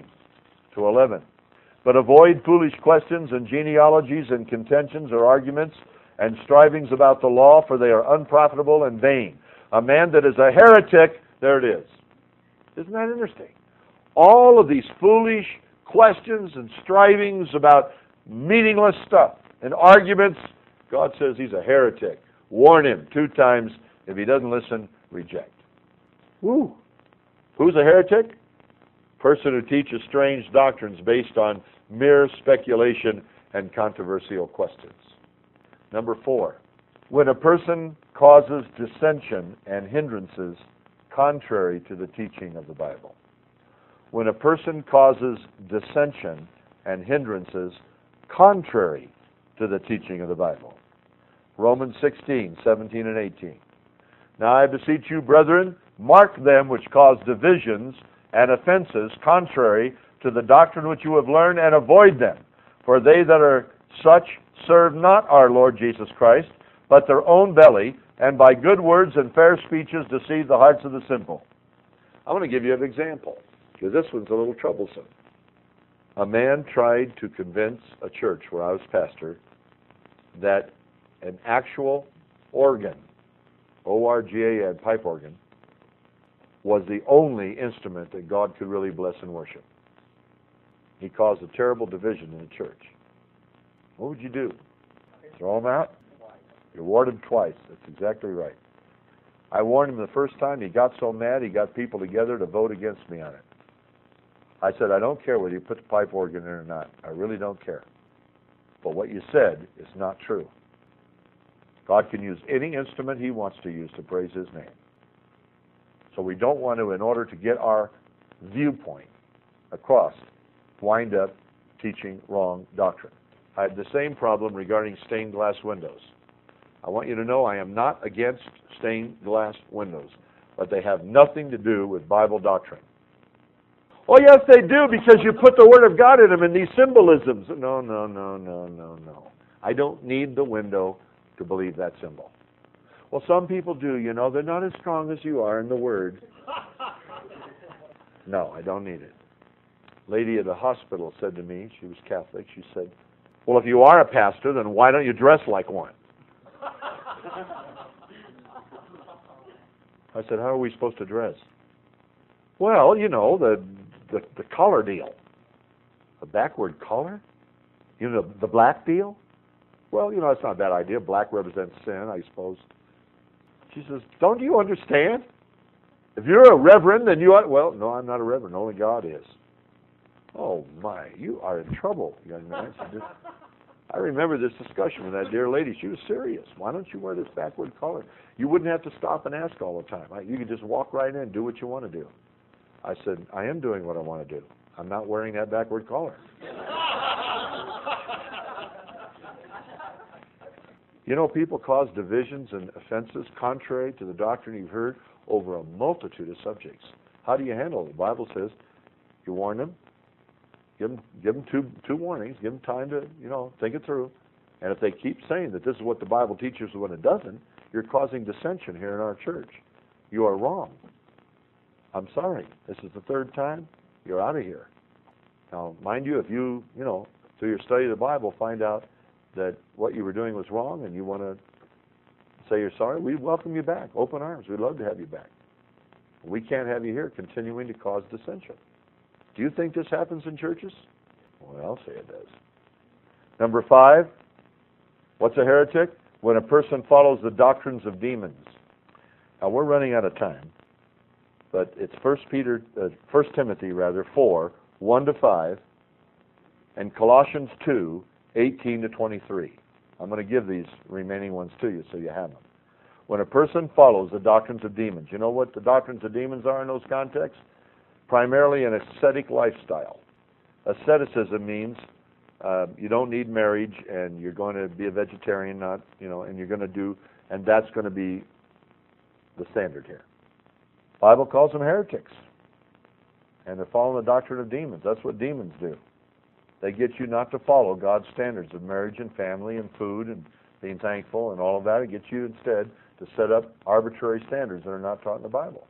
9-11. But avoid foolish questions and genealogies and contentions or arguments and strivings about the law, for they are unprofitable and vain. A man that is a heretic, there it is. Isn't that interesting? All of these foolish questions and strivings about meaningless stuff and arguments, God says he's a heretic. Warn him 2 times. If he doesn't listen, reject. Woo! Who's a heretic? Person who teaches strange doctrines based on mere speculation and controversial questions. Number 4, when a person causes dissension and hindrances contrary to the teaching of the Bible. When a person causes dissension and hindrances contrary to the teaching of the Bible. Romans 16, 17 and 18. Now I beseech you, brethren, mark them which cause divisions and offenses contrary to the doctrine which you have learned, and avoid them. For they that are such serve not our Lord Jesus Christ, but their own belly, and by good words and fair speeches deceive the hearts of the simple. I want to give you an example, because this one's a little troublesome. A man tried to convince a church where I was pastor that an actual organ, O-R-G-A-N, pipe organ, was the only instrument that God could really bless and worship. He caused a terrible division in the church. What would you do? Throw him out? You warned him twice. That's exactly right. I warned him the first time. He got so mad he got people together to vote against me on it. I said, I don't care whether you put the pipe organ in or not. I really don't care. But what you said is not true. God can use any instrument he wants to use to praise his name. So we don't want to, in order to get our viewpoint across, wind up teaching wrong doctrine. I had the same problem regarding stained glass windows. I want you to know I am not against stained glass windows, but they have nothing to do with Bible doctrine. Oh, yes, they do, because you put the Word of God in them and these symbolisms. No. I don't need the window to believe that symbol. Well, some people do, you know. They're not as strong as you are in the Word. No, I don't need it. Lady at the hospital said to me, she was Catholic, she said, well, if you are a pastor, then why don't you dress like one? I said, how are we supposed to dress? Well, you know, the collar deal. A backward collar? You know, the black deal? Well, you know, that's not a bad idea. Black represents sin, I suppose. She says, don't you understand? If you're a reverend, then you ought... Well, no, I'm not a reverend. Only God is. Oh, my. You are in trouble, young man. I remember this discussion with that dear lady. She was serious. Why don't you wear this backward collar? You wouldn't have to stop and ask all the time. You could just walk right in and do what you want to do. I said, I am doing what I want to do. I'm not wearing that backward collar. You know, people cause divisions and offenses contrary to the doctrine you've heard over a multitude of subjects. How do you handle it? The Bible says you warn them, give them two warnings, give them time to, you know, think it through. And if they keep saying that this is what the Bible teaches when it doesn't, you're causing dissension here in our church. You are wrong. I'm sorry. This is the third time. You're out of here. Now, mind you, if you know, through your study of the Bible, find out that what you were doing was wrong and you want to say you're sorry, we welcome you back. Open arms. We'd love to have you back. We can't have you here continuing to cause dissension. Do you think this happens in churches? Well, I'll say it does. Number 5, what's a heretic? When a person follows the doctrines of demons. Now, we're running out of time, but it's 1 Timothy 4, 1-5, and Colossians 2, 18 to 23. I'm going to give these remaining ones to you so you have them. When a person follows the doctrines of demons, you know what the doctrines of demons are in those contexts? Primarily an ascetic lifestyle. Asceticism means you don't need marriage and you're going to be a vegetarian, not, you know, and you're going to do, and that's going to be the standard here. The Bible calls them heretics. And they're following the doctrine of demons. That's what demons do. They get you not to follow God's standards of marriage and family and food and being thankful and all of that. It gets you instead to set up arbitrary standards that are not taught in the Bible.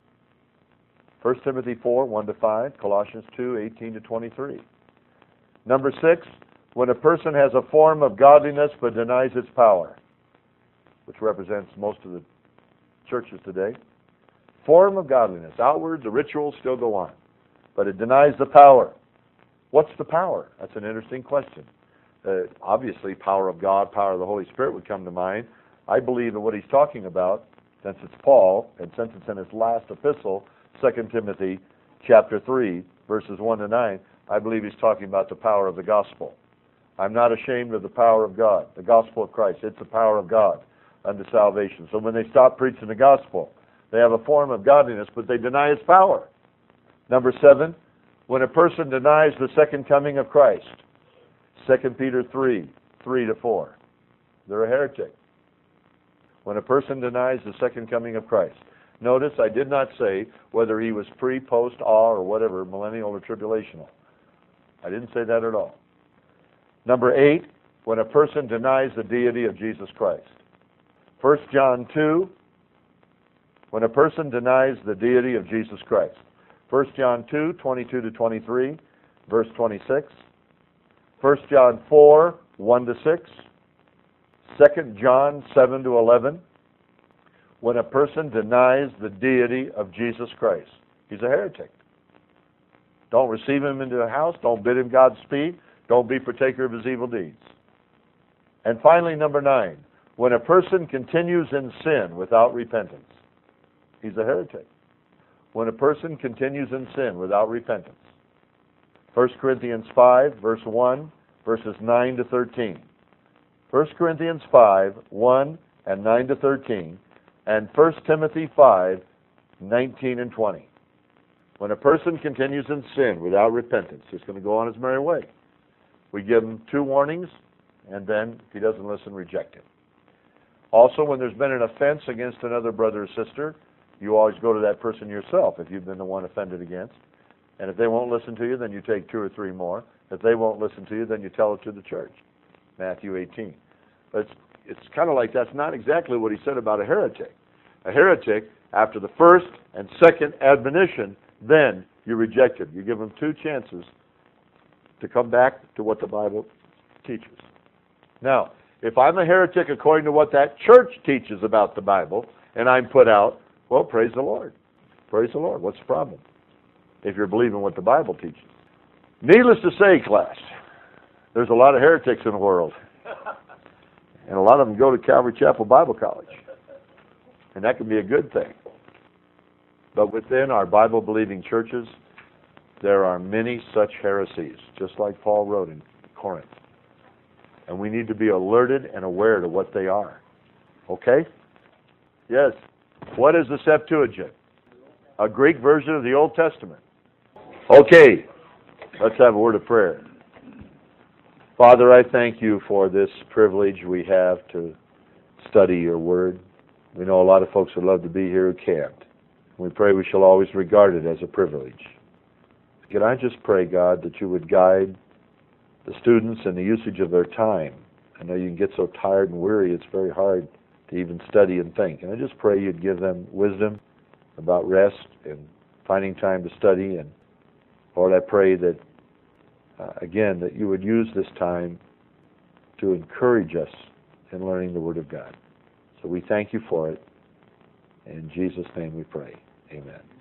1 Timothy 4, 1-5, Colossians 2, 18 to 23. Number 6, when a person has a form of godliness but denies its power, which represents most of the churches today. Form of godliness. Outward, the rituals still go on, but it denies the power. What's the power? That's an interesting question. Obviously, power of God, power of the Holy Spirit would come to mind. I believe that what he's talking about, since it's Paul, and since it's in his last epistle, 2 Timothy chapter 3, verses 1-9, I believe he's talking about the power of the gospel. I'm not ashamed of the power of God, the gospel of Christ. It's the power of God unto salvation. So when they stop preaching the gospel, they have a form of godliness, but they deny its power. Number 7, when a person denies the second coming of Christ, 2 Peter 3, 3-4, they're a heretic. When a person denies the second coming of Christ. Notice I did not say whether he was pre, post, or whatever, millennial or tribulational. I didn't say that at all. Number 8, when a person denies the deity of Jesus Christ. 1 John 2, when a person denies the deity of Jesus Christ. 1 John 2, 22-23, verse 26. 1 John 4, 1-6. 2 John 7-11. When a person denies the deity of Jesus Christ, he's a heretic. Don't receive him into the house. Don't bid him Godspeed. Don't be partaker of his evil deeds. And finally, number 9, when a person continues in sin without repentance, he's a heretic. When a person continues in sin without repentance. 1 Corinthians 5, verse 1, verses 9-13. 1 Corinthians 5, 1 and 9-13, and 1 Timothy 5, 19 and 20. When a person continues in sin without repentance, he's going to go on his merry way. We give him 2 warnings, and then if he doesn't listen, reject him. Also, when there's been an offense against another brother or sister, you always go to that person yourself if you've been the one offended against. And if they won't listen to you, then you take 2 or 3 more. If they won't listen to you, then you tell it to the church. Matthew 18. But it's kind of like that's not exactly what he said about a heretic. A heretic, after the first and second admonition, then you reject him. You give him 2 chances to come back to what the Bible teaches. Now, if I'm a heretic according to what that church teaches about the Bible, and I'm put out, well, praise the Lord. Praise the Lord. What's the problem? If you're believing what the Bible teaches. Needless to say, class, There's a lot of heretics in the world. And a lot of them go to Calvary Chapel Bible College. And that can be a good thing. But within our Bible-believing churches, there are many such heresies, just like Paul wrote in Corinth. And we need to be alerted and aware to what they are. Okay? Yes. What is the Septuagint? A Greek version of the Old Testament. Okay. Let's have a word of prayer. Father, I thank you for this privilege we have to study your word. We know a lot of folks would love to be here who can't. We pray we shall always regard it as a privilege. Can I just pray, God, that you would guide the students in the usage of their time? I know you can get so tired and weary, it's very hard to even study and think. And I just pray you'd give them wisdom about rest and finding time to study. And Lord, I pray that, again, that you would use this time to encourage us in learning the Word of God. So we thank you for it. In Jesus' name we pray. Amen.